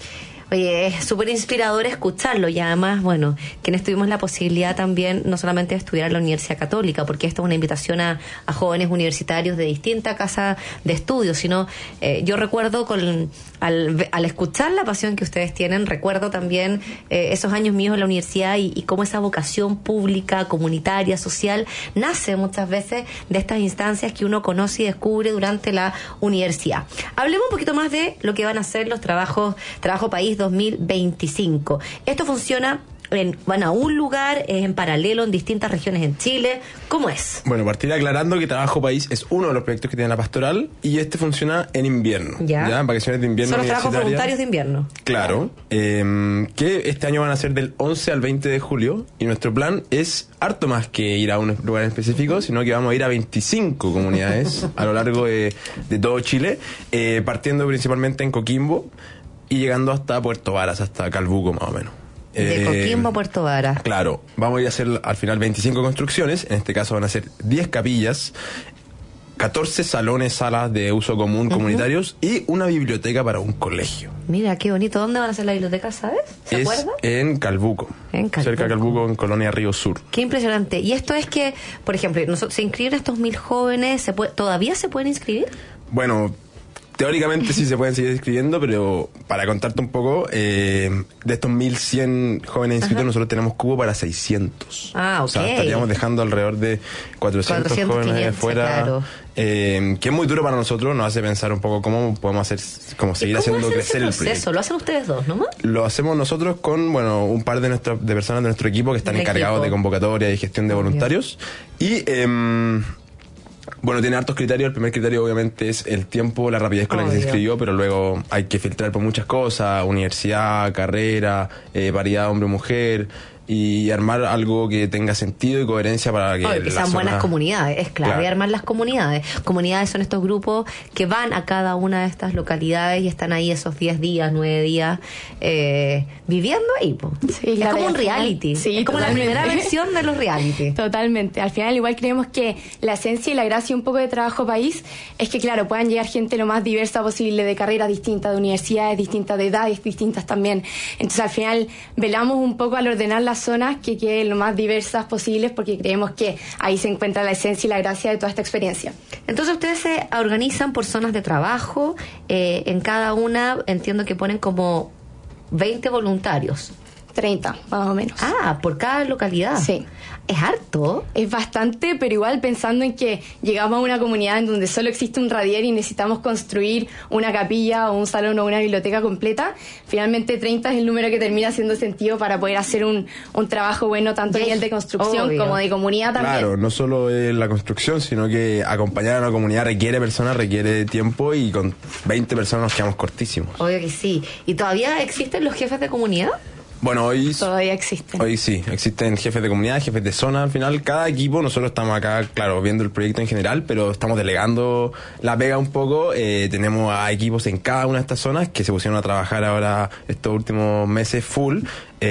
Oye, es súper inspirador escucharlo y además, bueno, quienes tuvimos la posibilidad también no solamente de estudiar en la Universidad Católica, porque esto es una invitación a jóvenes universitarios de distinta casa de estudios, sino yo recuerdo al escuchar la pasión que ustedes tienen, recuerdo también esos años míos en la universidad y cómo esa vocación pública, comunitaria, social, nace muchas veces de estas instancias que uno conoce y descubre durante la universidad. Hablemos un poquito más de lo que van a ser los Trabajo País 2025. Esto funciona van a un lugar, es en paralelo en distintas regiones en Chile. ¿Cómo es? Bueno, partir aclarando que Trabajo País es uno de los proyectos que tiene la pastoral y este funciona en invierno. Ya. En vacaciones de invierno. Son los trabajos voluntarios de invierno. Claro. Que este año van a ser del 11 al 20 de julio y nuestro plan es harto más que ir a un lugar en específico, sino que vamos a ir a 25 comunidades a lo largo de todo Chile, partiendo principalmente en Coquimbo y llegando hasta Puerto Varas, hasta Calbuco más o menos. De Coquimbo a Puerto Varas. Claro, vamos a ir a hacer al final 25 construcciones, en este caso van a ser 10 capillas, 14 salones, salas de uso común comunitarios y una biblioteca para un colegio. Mira, qué bonito. ¿Dónde van a ser la biblioteca, sabes? ¿Se acuerda? En Calbuco. Cerca de Calbuco, en Colonia Río Sur. Qué impresionante. Y esto es que, por ejemplo, se inscriben estos 1000 jóvenes, ¿todavía se pueden inscribir? Bueno, teóricamente sí se pueden seguir inscribiendo, pero para contarte un poco, de estos 1100 jóvenes inscritos, nosotros tenemos cubo para 600. Ah, ok. O sea, estaríamos dejando alrededor de 400 jóvenes 500, afuera. Claro. Que es muy duro para nosotros, nos hace pensar un poco cómo podemos hacer, cómo seguir haciendo crecer el proyecto. ¿Lo hacen ustedes dos, no? Lo hacemos nosotros con, bueno, un par de personas de nuestro equipo que están encargados de convocatoria y gestión de voluntarios. Y bueno, tiene hartos criterios. El primer criterio obviamente es el tiempo, la rapidez con la que se inscribió, pero luego hay que filtrar por muchas cosas: universidad, carrera, variedad hombre-mujer, y armar algo que tenga sentido y coherencia para que sean buenas comunidades, es clave. Claro. Armar las comunidades. Comunidades son estos grupos que van a cada una de estas localidades y están ahí esos 10 días, 9 días viviendo ahí. Sí, es como un reality. Sí, es como totalmente. La primera versión de los reality. Totalmente. Al final igual creemos que la esencia y la gracia un poco de Trabajo País es que, claro, puedan llegar gente lo más diversa posible, de carreras distintas, de universidades distintas, de edades distintas también. Entonces al final velamos un poco al ordenar las zonas que queden lo más diversas posibles, porque creemos que ahí se encuentra la esencia y la gracia de toda esta experiencia. Entonces ustedes se organizan por zonas de trabajo, en cada una entiendo que ponen como 20 voluntarios. 30, más o menos. Ah, por cada localidad. Sí. Es harto. Es bastante, pero igual pensando en que llegamos a una comunidad en donde solo existe un radier y necesitamos construir una capilla o un salón o una biblioteca completa, finalmente 30 es el número que termina haciendo sentido para poder hacer un trabajo bueno tanto a nivel de construcción como de comunidad también. Claro, no solo la construcción, sino que acompañar a una comunidad requiere personas, requiere tiempo, y con 20 personas nos quedamos cortísimos. Obvio que sí. ¿Y todavía existen los jefes de comunidad? Bueno, hoy todavía existen. Hoy sí, existen jefes de comunidad, jefes de zona. Al final, cada equipo, nosotros estamos acá, claro, viendo el proyecto en general, pero estamos delegando la pega un poco. Tenemos a equipos en cada una de estas zonas que se pusieron a trabajar ahora estos últimos meses full,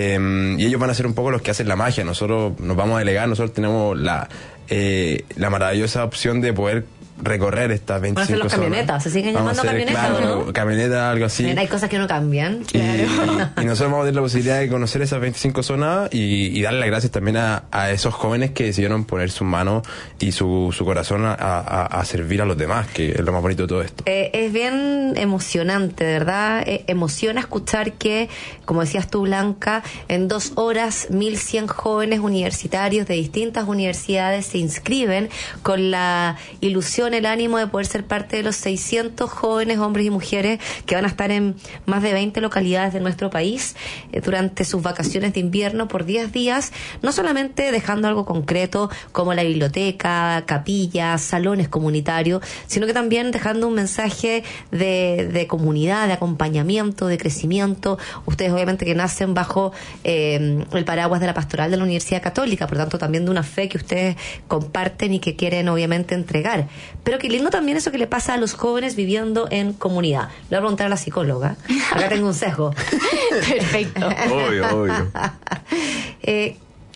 y ellos van a ser un poco los que hacen la magia. Nosotros nos vamos a delegar, nosotros tenemos la maravillosa opción de poder recorrer estas 25 zonas. Van a ser los camionetas, ¿se siguen llamando camionetas, claro, no? Camioneta, algo así. Hay cosas que no cambian. Y nosotros vamos a tener la posibilidad de conocer esas 25 zonas y darle las gracias también a esos jóvenes que decidieron poner sus manos y su corazón a servir a los demás, que es lo más bonito de todo esto. Es bien emocionante, de verdad. Emociona escuchar que, como decías tú, Blanca, en 2 horas 1100 jóvenes universitarios de distintas universidades se inscriben con la ilusión, el ánimo de poder ser parte de los 600 jóvenes, hombres y mujeres, que van a estar en más de 20 localidades de nuestro país durante sus vacaciones de invierno por 10 días, no solamente dejando algo concreto como la biblioteca, capillas, salones comunitarios, sino que también dejando un mensaje de comunidad, de acompañamiento, de crecimiento. Ustedes obviamente que nacen bajo el paraguas de la pastoral de la Universidad Católica, por tanto también de una fe que ustedes comparten y que quieren obviamente entregar. Pero qué lindo también eso que le pasa a los jóvenes viviendo en comunidad. Le voy a preguntar a la psicóloga. Acá tengo un sesgo. Perfecto. Obvio.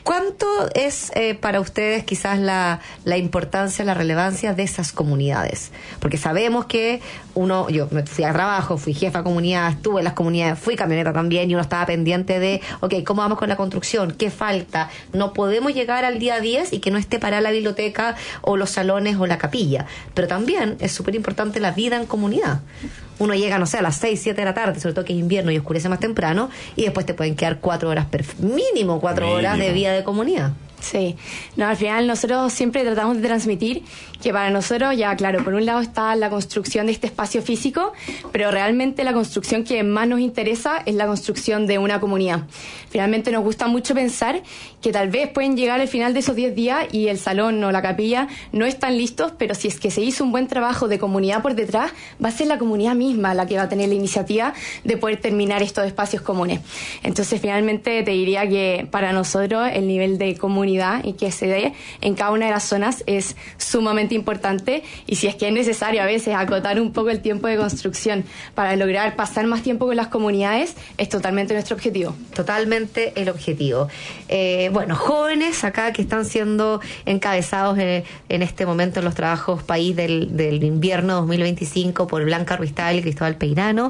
¿Cuánto es para ustedes quizás la importancia, la relevancia de esas comunidades? Porque sabemos que yo me fui a trabajo, fui jefa de comunidad, estuve en las comunidades, fui camioneta también, y uno estaba pendiente de, ¿cómo vamos con la construcción? ¿Qué falta? No podemos llegar al día 10 y que no esté parada la biblioteca o los salones o la capilla. Pero también es súper importante la vida en comunidad. Uno llega, no sé, a las 6, 7 de la tarde, sobre todo que es invierno y oscurece más temprano, y después te pueden quedar 4 horas, mínimo 4 horas de vida de comunidad. Sí, no, al final nosotros siempre tratamos de transmitir que para nosotros, ya claro, por un lado está la construcción de este espacio físico, pero realmente la construcción que más nos interesa es la construcción de una comunidad. Finalmente nos gusta mucho pensar que tal vez pueden llegar al final de esos 10 días y el salón o la capilla no están listos, pero si es que se hizo un buen trabajo de comunidad por detrás, va a ser la comunidad misma la que va a tener la iniciativa de poder terminar estos espacios comunes. Entonces finalmente te diría que para nosotros el nivel de comunidad y que se dé en cada una de las zonas es sumamente importante, y si es que es necesario a veces acotar un poco el tiempo de construcción para lograr pasar más tiempo con las comunidades, es totalmente nuestro objetivo. Totalmente el objetivo. Bueno, jóvenes acá que están siendo encabezados en este momento en los trabajos país del invierno 2025 por Blanca Ruistal y Cristóbal Peirano.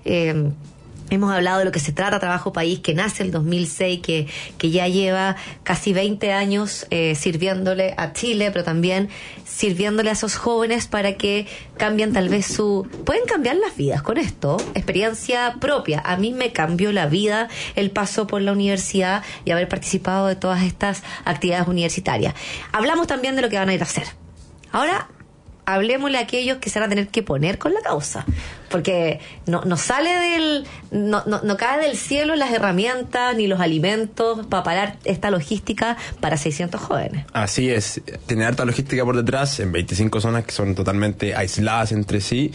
Hemos hablado de lo que se trata Trabajo País, que nace el 2006, que ya lleva casi 20 años sirviéndole a Chile, pero también sirviéndole a esos jóvenes para que cambien tal vez pueden cambiar las vidas con esto. Experiencia propia. A mí me cambió la vida el paso por la universidad y haber participado de todas estas actividades universitarias. Hablamos también de lo que van a ir a hacer. Ahora, hablemosle a aquellos que se van a tener que poner con la causa, porque no sale no cae del cielo las herramientas ni los alimentos para parar esta logística para 600 jóvenes. Así es, tener harta logística por detrás en 25 zonas que son totalmente aisladas entre sí.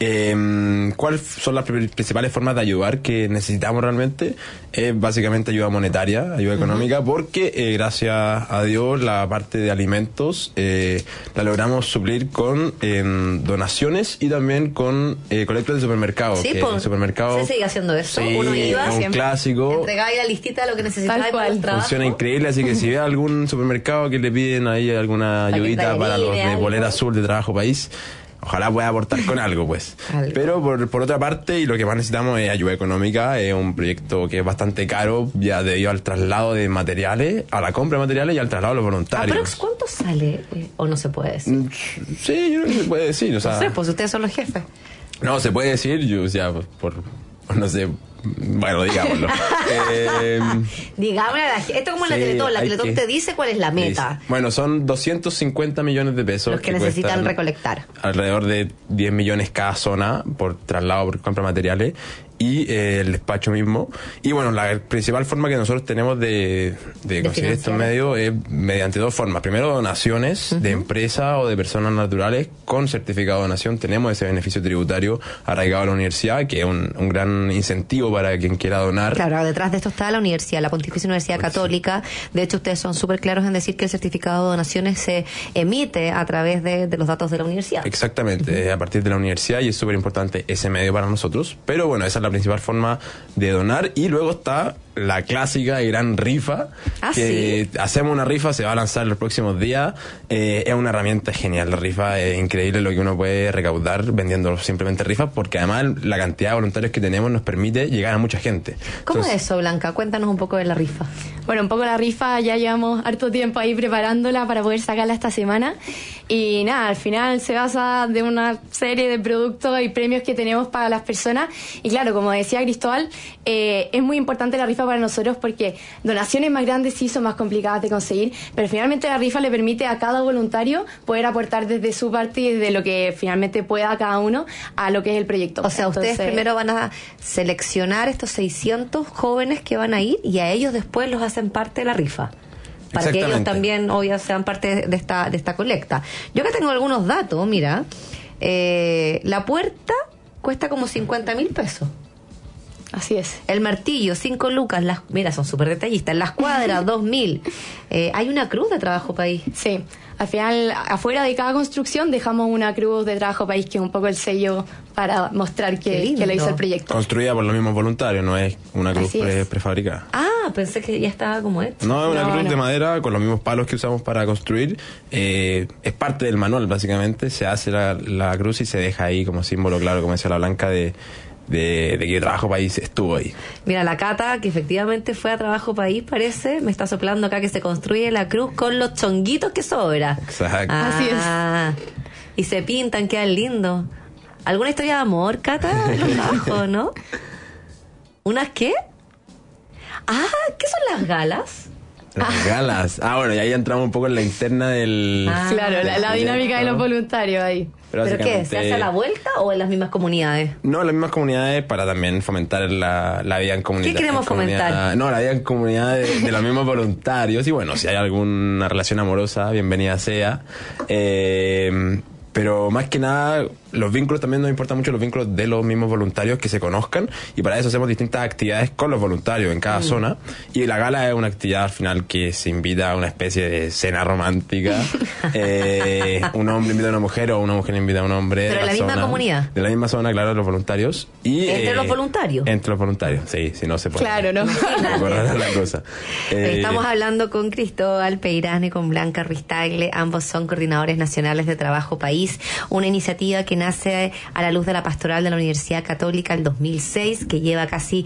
¿Cuáles son las principales formas de ayudar que necesitamos realmente? Básicamente ayuda monetaria, ayuda económica, porque gracias a Dios la parte de alimentos la logramos suplir con donaciones y también con colectas de supermercado. Sí, que el supermercado se sigue haciendo eso. Sí, uno iba, es un clásico. entregaba la listita de lo que necesitaba para el trabajo. Funciona increíble, así que si ve algún supermercado que le piden ahí alguna ayudita para los de bolera azul de Trabajo País, ojalá pueda aportar con algo, pues. Pero por otra parte, y lo que más necesitamos es ayuda económica. Es un proyecto que es bastante caro, ya debido al traslado de materiales, a la compra de materiales y al traslado de los voluntarios. ¿Pero cuánto sale? ¿O no se puede decir? Sí, yo creo que se puede decir. O sea, no sé, pues ustedes son los jefes. No, se puede decir, yo, o sea, no sé. Bueno, digámoslo. Digámoslo a la gente. Esto es como la Teletón. La Teletón te dice cuál es la meta. Bueno, son 250 millones de pesos. Los que necesitan recolectar. Alrededor de 10 millones cada zona por traslado, por compra de materiales. Y el despacho mismo. Y bueno, la principal forma que nosotros tenemos de conseguir estos medios es mediante dos formas. Primero, donaciones de empresas o de personas naturales con certificado de donación. Tenemos ese beneficio tributario arraigado a la universidad, que es un gran incentivo para quien quiera donar. Claro, detrás de esto está la universidad, la Pontificia Universidad Católica. De hecho, ustedes son súper claros en decir que el certificado de donaciones se emite a través de los datos de la universidad. Exactamente, a partir de la universidad, y es súper importante ese medio para nosotros. Pero bueno, esa es la principal forma de donar. Y luego está la clásica y gran rifa, que hacemos una rifa, se va a lanzar en los próximos días. Es una herramienta genial la rifa, es increíble lo que uno puede recaudar vendiendo simplemente rifas, porque además la cantidad de voluntarios que tenemos nos permite llegar a mucha gente. ¿Cómo es eso, Blanca? Cuéntanos un poco de la rifa. Bueno, un poco la rifa, ya llevamos harto tiempo ahí preparándola para poder sacarla esta semana, y nada, al final se basa de una serie de productos y premios que tenemos para las personas. Y claro, como decía Cristóbal, es muy importante la rifa para nosotros, porque donaciones más grandes sí son más complicadas de conseguir, pero finalmente la rifa le permite a cada voluntario poder aportar desde su parte y desde lo que finalmente pueda cada uno a lo que es el proyecto. O sea, ustedes primero van a seleccionar estos 600 jóvenes que van a ir, y a ellos después los hacen parte de la rifa, para que ellos también, obvio, sean parte de esta colecta. Yo acá tengo algunos datos, mira. La puerta cuesta como 50.000 pesos. Así es. El martillo, 5 lucas. Mira, son súper detallistas. Las cuadras, 2.000. Hay una cruz de Trabajo País. Sí. Al final, afuera de cada construcción dejamos una cruz de Trabajo País, que es un poco el sello para mostrar que lo hizo el proyecto. Construida por los mismos voluntarios, no es una cruz prefabricada. Ah, pensé que ya estaba como hecho. No, es una cruz de madera con los mismos palos que usamos para construir. Es parte del manual, básicamente. Se hace la cruz y se deja ahí como símbolo, claro, como decía la Blanca, de que Trabajo País estuvo ahí. Mira, la Cata, que efectivamente fue a Trabajo País, parece, me está soplando acá que se construye la cruz con los chonguitos que sobra. Exacto. Así es. Y se pintan, quedan lindos. ¿Alguna historia de amor, Cata, en los trabajos, no? ¿Unas qué? ¿Qué son las galas? Las galas. Bueno, y ahí entramos un poco en la interna del... Claro, la dinámica de los voluntarios ahí. ¿Pero qué? ¿Se hace a la vuelta o en las mismas comunidades? No, en las mismas comunidades para también fomentar la vida en comunidad. ¿Qué queremos fomentar? No, la vida en comunidad de los mismos voluntarios. Y bueno, si hay alguna relación amorosa, bienvenida sea. Pero más que nada, los vínculos también nos importan mucho, los vínculos de los mismos voluntarios que se conozcan, y para eso hacemos distintas actividades con los voluntarios en cada zona. Y la gala es una actividad al final que se invita a una especie de cena romántica. Un hombre invita a una mujer o una mujer invita a un hombre. ¿Pero de la misma comunidad? De la misma zona, claro, de los voluntarios. Y, ¿Entre los voluntarios? Entre los voluntarios, sí, si no se puede. Claro, ¿no? La cosa. Estamos hablando con Cristóbal Peirán y con Blanca Ruiz-Tagle, ambos son coordinadores nacionales de Trabajo País, una iniciativa que nace a la luz de la pastoral de la Universidad Católica el 2006, que lleva casi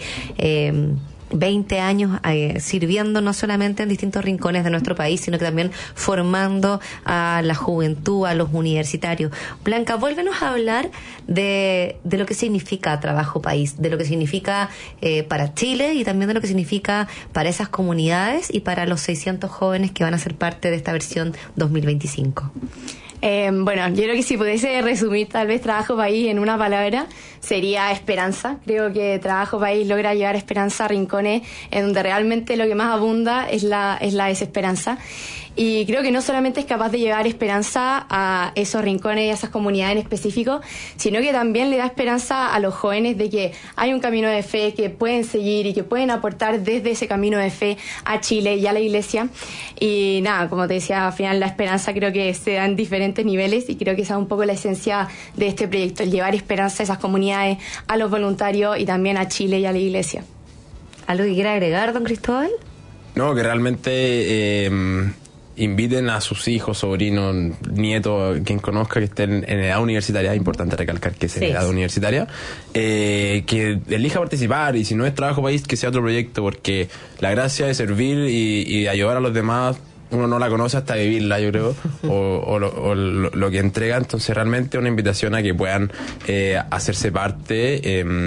20 años sirviendo no solamente en distintos rincones de nuestro país, sino que también formando a la juventud, a los universitarios. Blanca, vuélvenos a hablar de lo que significa Trabajo País, de lo que significa para Chile y también de lo que significa para esas comunidades y para los 600 jóvenes que van a ser parte de esta versión 2025. Bueno, yo creo que si pudiese resumir tal vez Trabajo País en una palabra, sería esperanza. Creo que Trabajo País logra llevar esperanza a rincones en donde realmente lo que más abunda es la desesperanza. Y creo que no solamente es capaz de llevar esperanza a esos rincones y a esas comunidades en específico, sino que también le da esperanza a los jóvenes de que hay un camino de fe que pueden seguir y que pueden aportar desde ese camino de fe a Chile y a la Iglesia. Y nada, como te decía, al final la esperanza creo que se da en diferentes niveles, y creo que esa es un poco la esencia de este proyecto, el llevar esperanza a esas comunidades, a los voluntarios y también a Chile y a la Iglesia. ¿Algo que quiera agregar, don Cristóbal? No, que realmente inviten a sus hijos, sobrinos, nietos, quien conozca que estén en edad universitaria. Es importante recalcar que es en edad universitaria, que elija participar, y si no es Trabajo País, que sea otro proyecto, porque la gracia de servir y ayudar a los demás uno no la conoce hasta vivirla, yo creo, o lo que entrega. Entonces realmente una invitación a que puedan hacerse parte,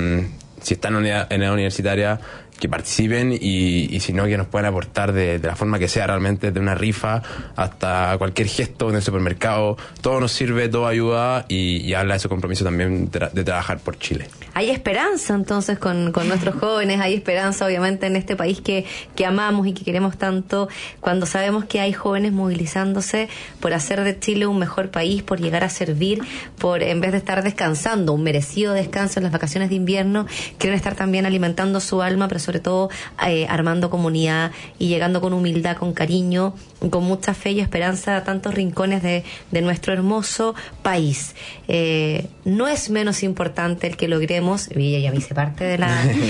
si están en edad universitaria, que participen, y si no, que nos puedan aportar de la forma que sea, realmente, de una rifa hasta cualquier gesto en el supermercado. Todo nos sirve, todo ayuda, y habla de su compromiso también de trabajar por Chile. Hay esperanza entonces con nuestros jóvenes, hay esperanza obviamente en este país que amamos y que queremos tanto, cuando sabemos que hay jóvenes movilizándose por hacer de Chile un mejor país, por llegar a servir, por, en vez de estar descansando, un merecido descanso en las vacaciones de invierno, quieren estar también alimentando su alma, pero sobre todo armando comunidad y llegando con humildad, con cariño, con mucha fe y esperanza a tantos rincones de nuestro hermoso país. No es menos importante el que logremos, y ya me hice parte de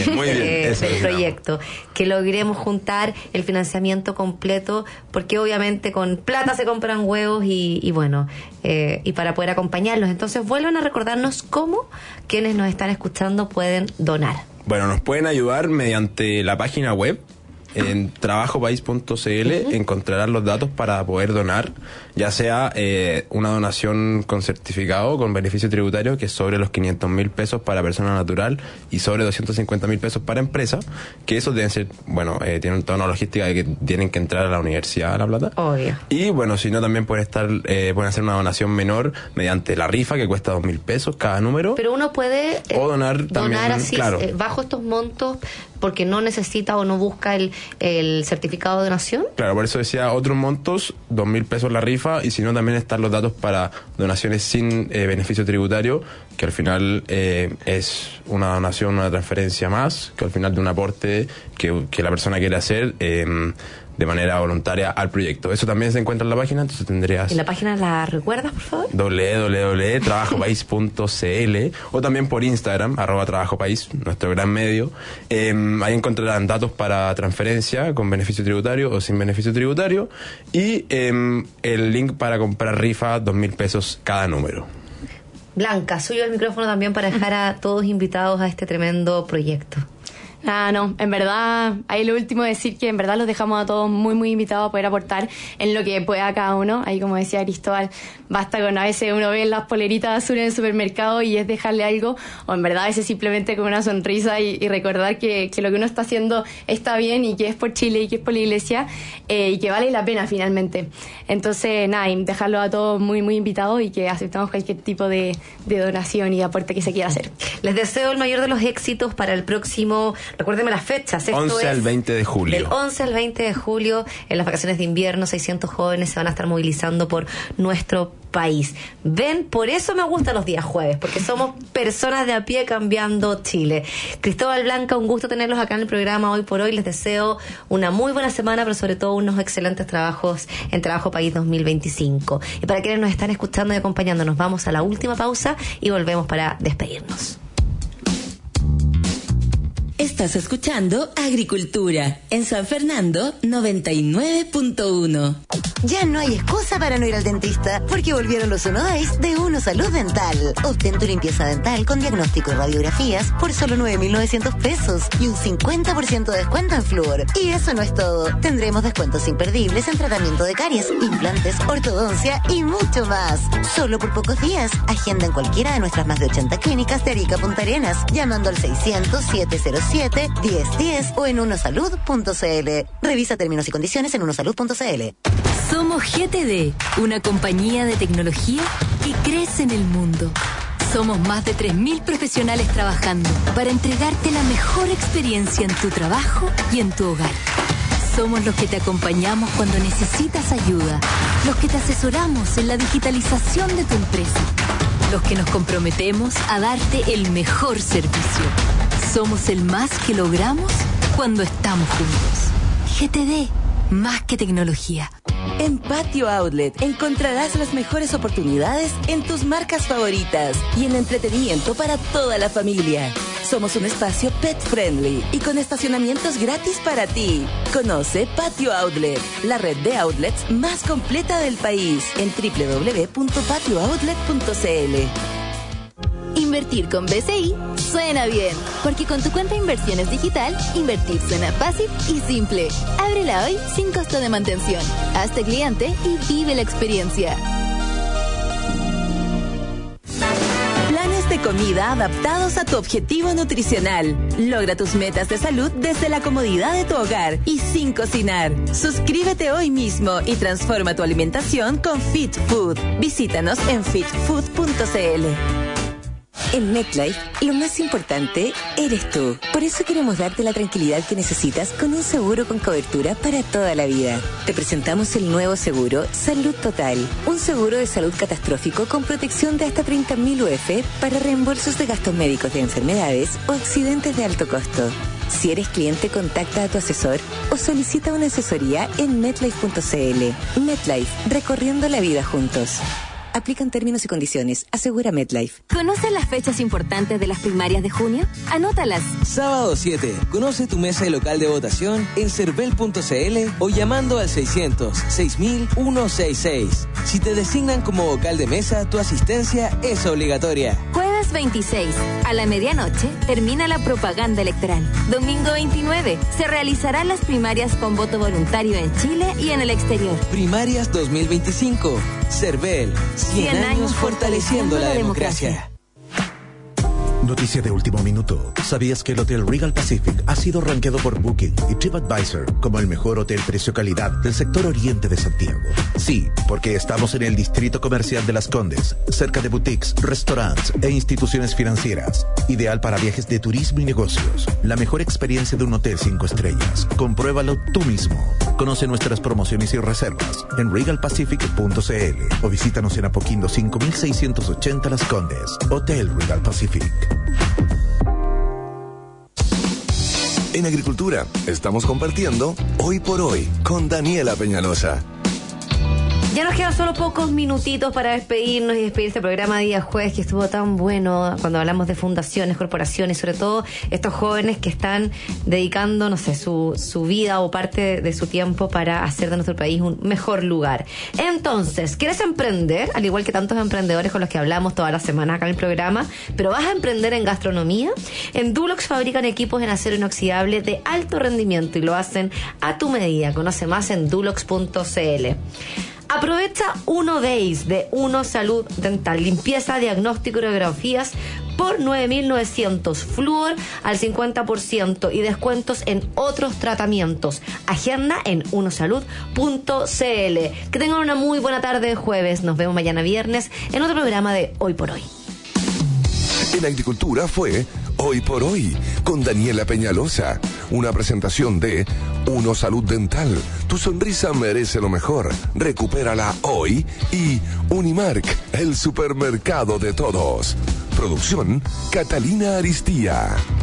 del proyecto, que logremos juntar el financiamiento completo, porque obviamente con plata se compran huevos y bueno, y para poder acompañarlos. Entonces vuelvan a recordarnos cómo quienes nos están escuchando pueden donar. Bueno, nos pueden ayudar mediante la página web. En trabajopaís.cl encontrarán los datos para poder donar, ya sea una donación con certificado, con beneficio tributario, que es sobre los 500.000 pesos para persona natural y sobre 250.000 pesos para empresa, que esos deben ser, bueno, tienen toda una logística de que tienen que entrar a la universidad, a La Plata. Obvio. Y bueno, si no, también pueden hacer una donación menor mediante la rifa, que cuesta 2.000 pesos cada número. Pero uno puede o donar también, así, claro, bajo estos montos, porque no necesita o no busca el certificado de donación. Claro, por eso decía otros montos, 2.000 pesos la rifa, y si no, también están los datos para donaciones sin beneficio tributario, que al final es una donación, una transferencia más, que al final de un aporte que la persona quiere hacer de manera voluntaria al proyecto. Eso también se encuentra en la página, entonces tendrías... ¿Y la página la recuerdas, por favor? www.trabajopaís.cl o también por Instagram, @trabajopaís, nuestro gran medio. Ahí encontrarán datos para transferencia con beneficio tributario o sin beneficio tributario y el link para comprar rifa, 2.000 pesos cada número. Blanca, suyo el micrófono también para dejar a todos invitados a este tremendo proyecto. No, en verdad, ahí lo último decir que en verdad los dejamos a todos muy, muy invitados a poder aportar en lo que pueda cada uno. Ahí, como decía Cristóbal, basta con a veces uno ve las poleritas azules en el supermercado y es dejarle algo, o en verdad a veces simplemente con una sonrisa y recordar que lo que uno está haciendo está bien y que es por Chile y que es por la iglesia y que vale la pena finalmente. Entonces, y dejarlo a todos muy, muy invitados y que aceptamos cualquier tipo de donación y aporte que se quiera hacer. Les deseo el mayor de los éxitos para el próximo... Recuérdeme las fechas. Esto 11 al 20 de julio. Del 11 al 20 de julio, en las vacaciones de invierno, 600 jóvenes se van a estar movilizando por nuestro país. Ven, por eso me gustan los días jueves, porque somos personas de a pie cambiando Chile. Cristóbal, Blanca, un gusto tenerlos acá en el programa hoy por hoy. Les deseo una muy buena semana, pero sobre todo unos excelentes trabajos en Trabajo País 2025. Y para quienes nos están escuchando y acompañando, nos vamos a la última pausa y volvemos para despedirnos. Estás escuchando Agricultura en San Fernando 99.1. Ya no hay excusa para no ir al dentista, porque volvieron los Uno Days de Uno Salud Dental. Obtén tu limpieza dental con diagnóstico y radiografías por solo 9.900 pesos y un 50% de descuento en flúor. Y eso no es todo. Tendremos descuentos imperdibles en tratamiento de caries, implantes, ortodoncia y mucho más. Solo por pocos días. Agenda en cualquiera de nuestras más de 80 clínicas de Arica, Punta Arenas, llamando al 600-707-1010 o en unosalud.cl. Revisa términos y condiciones en unosalud.cl. Somos GTD, una compañía de tecnología que crece en el mundo. Somos más de 3.000 profesionales trabajando para entregarte la mejor experiencia en tu trabajo y en tu hogar. Somos los que te acompañamos cuando necesitas ayuda, los que te asesoramos en la digitalización de tu empresa, los que nos comprometemos a darte el mejor servicio. Somos el más que logramos cuando estamos juntos. GTD, más que tecnología. En Patio Outlet encontrarás las mejores oportunidades en tus marcas favoritas y en entretenimiento para toda la familia. Somos un espacio pet friendly y con estacionamientos gratis para ti. Conoce Patio Outlet, la red de outlets más completa del país, en www.patiooutlet.cl. Invertir con BCI suena bien, porque con tu cuenta Inversiones Digital, invertir suena fácil y simple. Ábrela hoy sin costo de mantención. Hazte cliente y vive la experiencia. Planes de comida adaptados a tu objetivo nutricional. Logra tus metas de salud desde la comodidad de tu hogar y sin cocinar. Suscríbete hoy mismo y transforma tu alimentación con Fit Food. Visítanos en fitfood.cl. En MetLife, lo más importante eres tú. Por eso queremos darte la tranquilidad que necesitas con un seguro con cobertura para toda la vida. Te presentamos el nuevo seguro Salud Total. Un seguro de salud catastrófico con protección de hasta 30.000 UF para reembolsos de gastos médicos de enfermedades o accidentes de alto costo. Si eres cliente, contacta a tu asesor o solicita una asesoría en MetLife.cl. MetLife, recorriendo la vida juntos. Aplican términos y condiciones. Asegura MetLife. ¿Conoces las fechas importantes de las primarias de junio? Anótalas. Sábado 7. Conoce tu mesa y local de votación en cervel.cl o llamando al 600-6000-166. Si te designan como vocal de mesa, tu asistencia es obligatoria. Jueves 26. A la medianoche termina la propaganda electoral. Domingo 29. Se realizarán las primarias con voto voluntario en Chile y en el exterior. Primarias 2025. Cervel. 100 años fortaleciendo la democracia. Noticia de último minuto. ¿Sabías que el Hotel Regal Pacific ha sido rankeado por Booking y TripAdvisor como el mejor hotel precio-calidad del sector oriente de Santiago? Sí, porque estamos en el distrito comercial de Las Condes, cerca de boutiques, restaurantes e instituciones financieras. Ideal para viajes de turismo y negocios. La mejor experiencia de un hotel 5 estrellas. Compruébalo tú mismo. Conoce nuestras promociones y reservas en regalpacific.cl o visítanos en Apoquindo 5680 Las Condes. Hotel Regal Pacific. En Agricultura estamos compartiendo Hoy por Hoy con Daniela Peñalosa. Ya nos quedan solo pocos minutitos para despedirnos y despedir este programa día jueves que estuvo tan bueno cuando hablamos de fundaciones, corporaciones, sobre todo estos jóvenes que están dedicando, no sé, su vida o parte de su tiempo para hacer de nuestro país un mejor lugar. Entonces, ¿quieres emprender? Al igual que tantos emprendedores con los que hablamos todas las semanas acá en el programa, pero ¿vas a emprender en gastronomía? En Dulux fabrican equipos en acero inoxidable de alto rendimiento y lo hacen a tu medida. Conoce más en dulux.cl. Aprovecha Uno Days de Uno Salud Dental. Limpieza, diagnóstico y radiografías por 9.900. Flúor al 50% y descuentos en otros tratamientos. Agenda en unosalud.cl. Que tengan una muy buena tarde de jueves. Nos vemos mañana viernes en otro programa de Hoy por Hoy. En Agricultura fue Hoy por Hoy con Daniela Peñalosa. Una presentación de Uno Salud Dental. Tu sonrisa merece lo mejor. Recupérala hoy. Y Unimark, el supermercado de todos. Producción Catalina Aristía.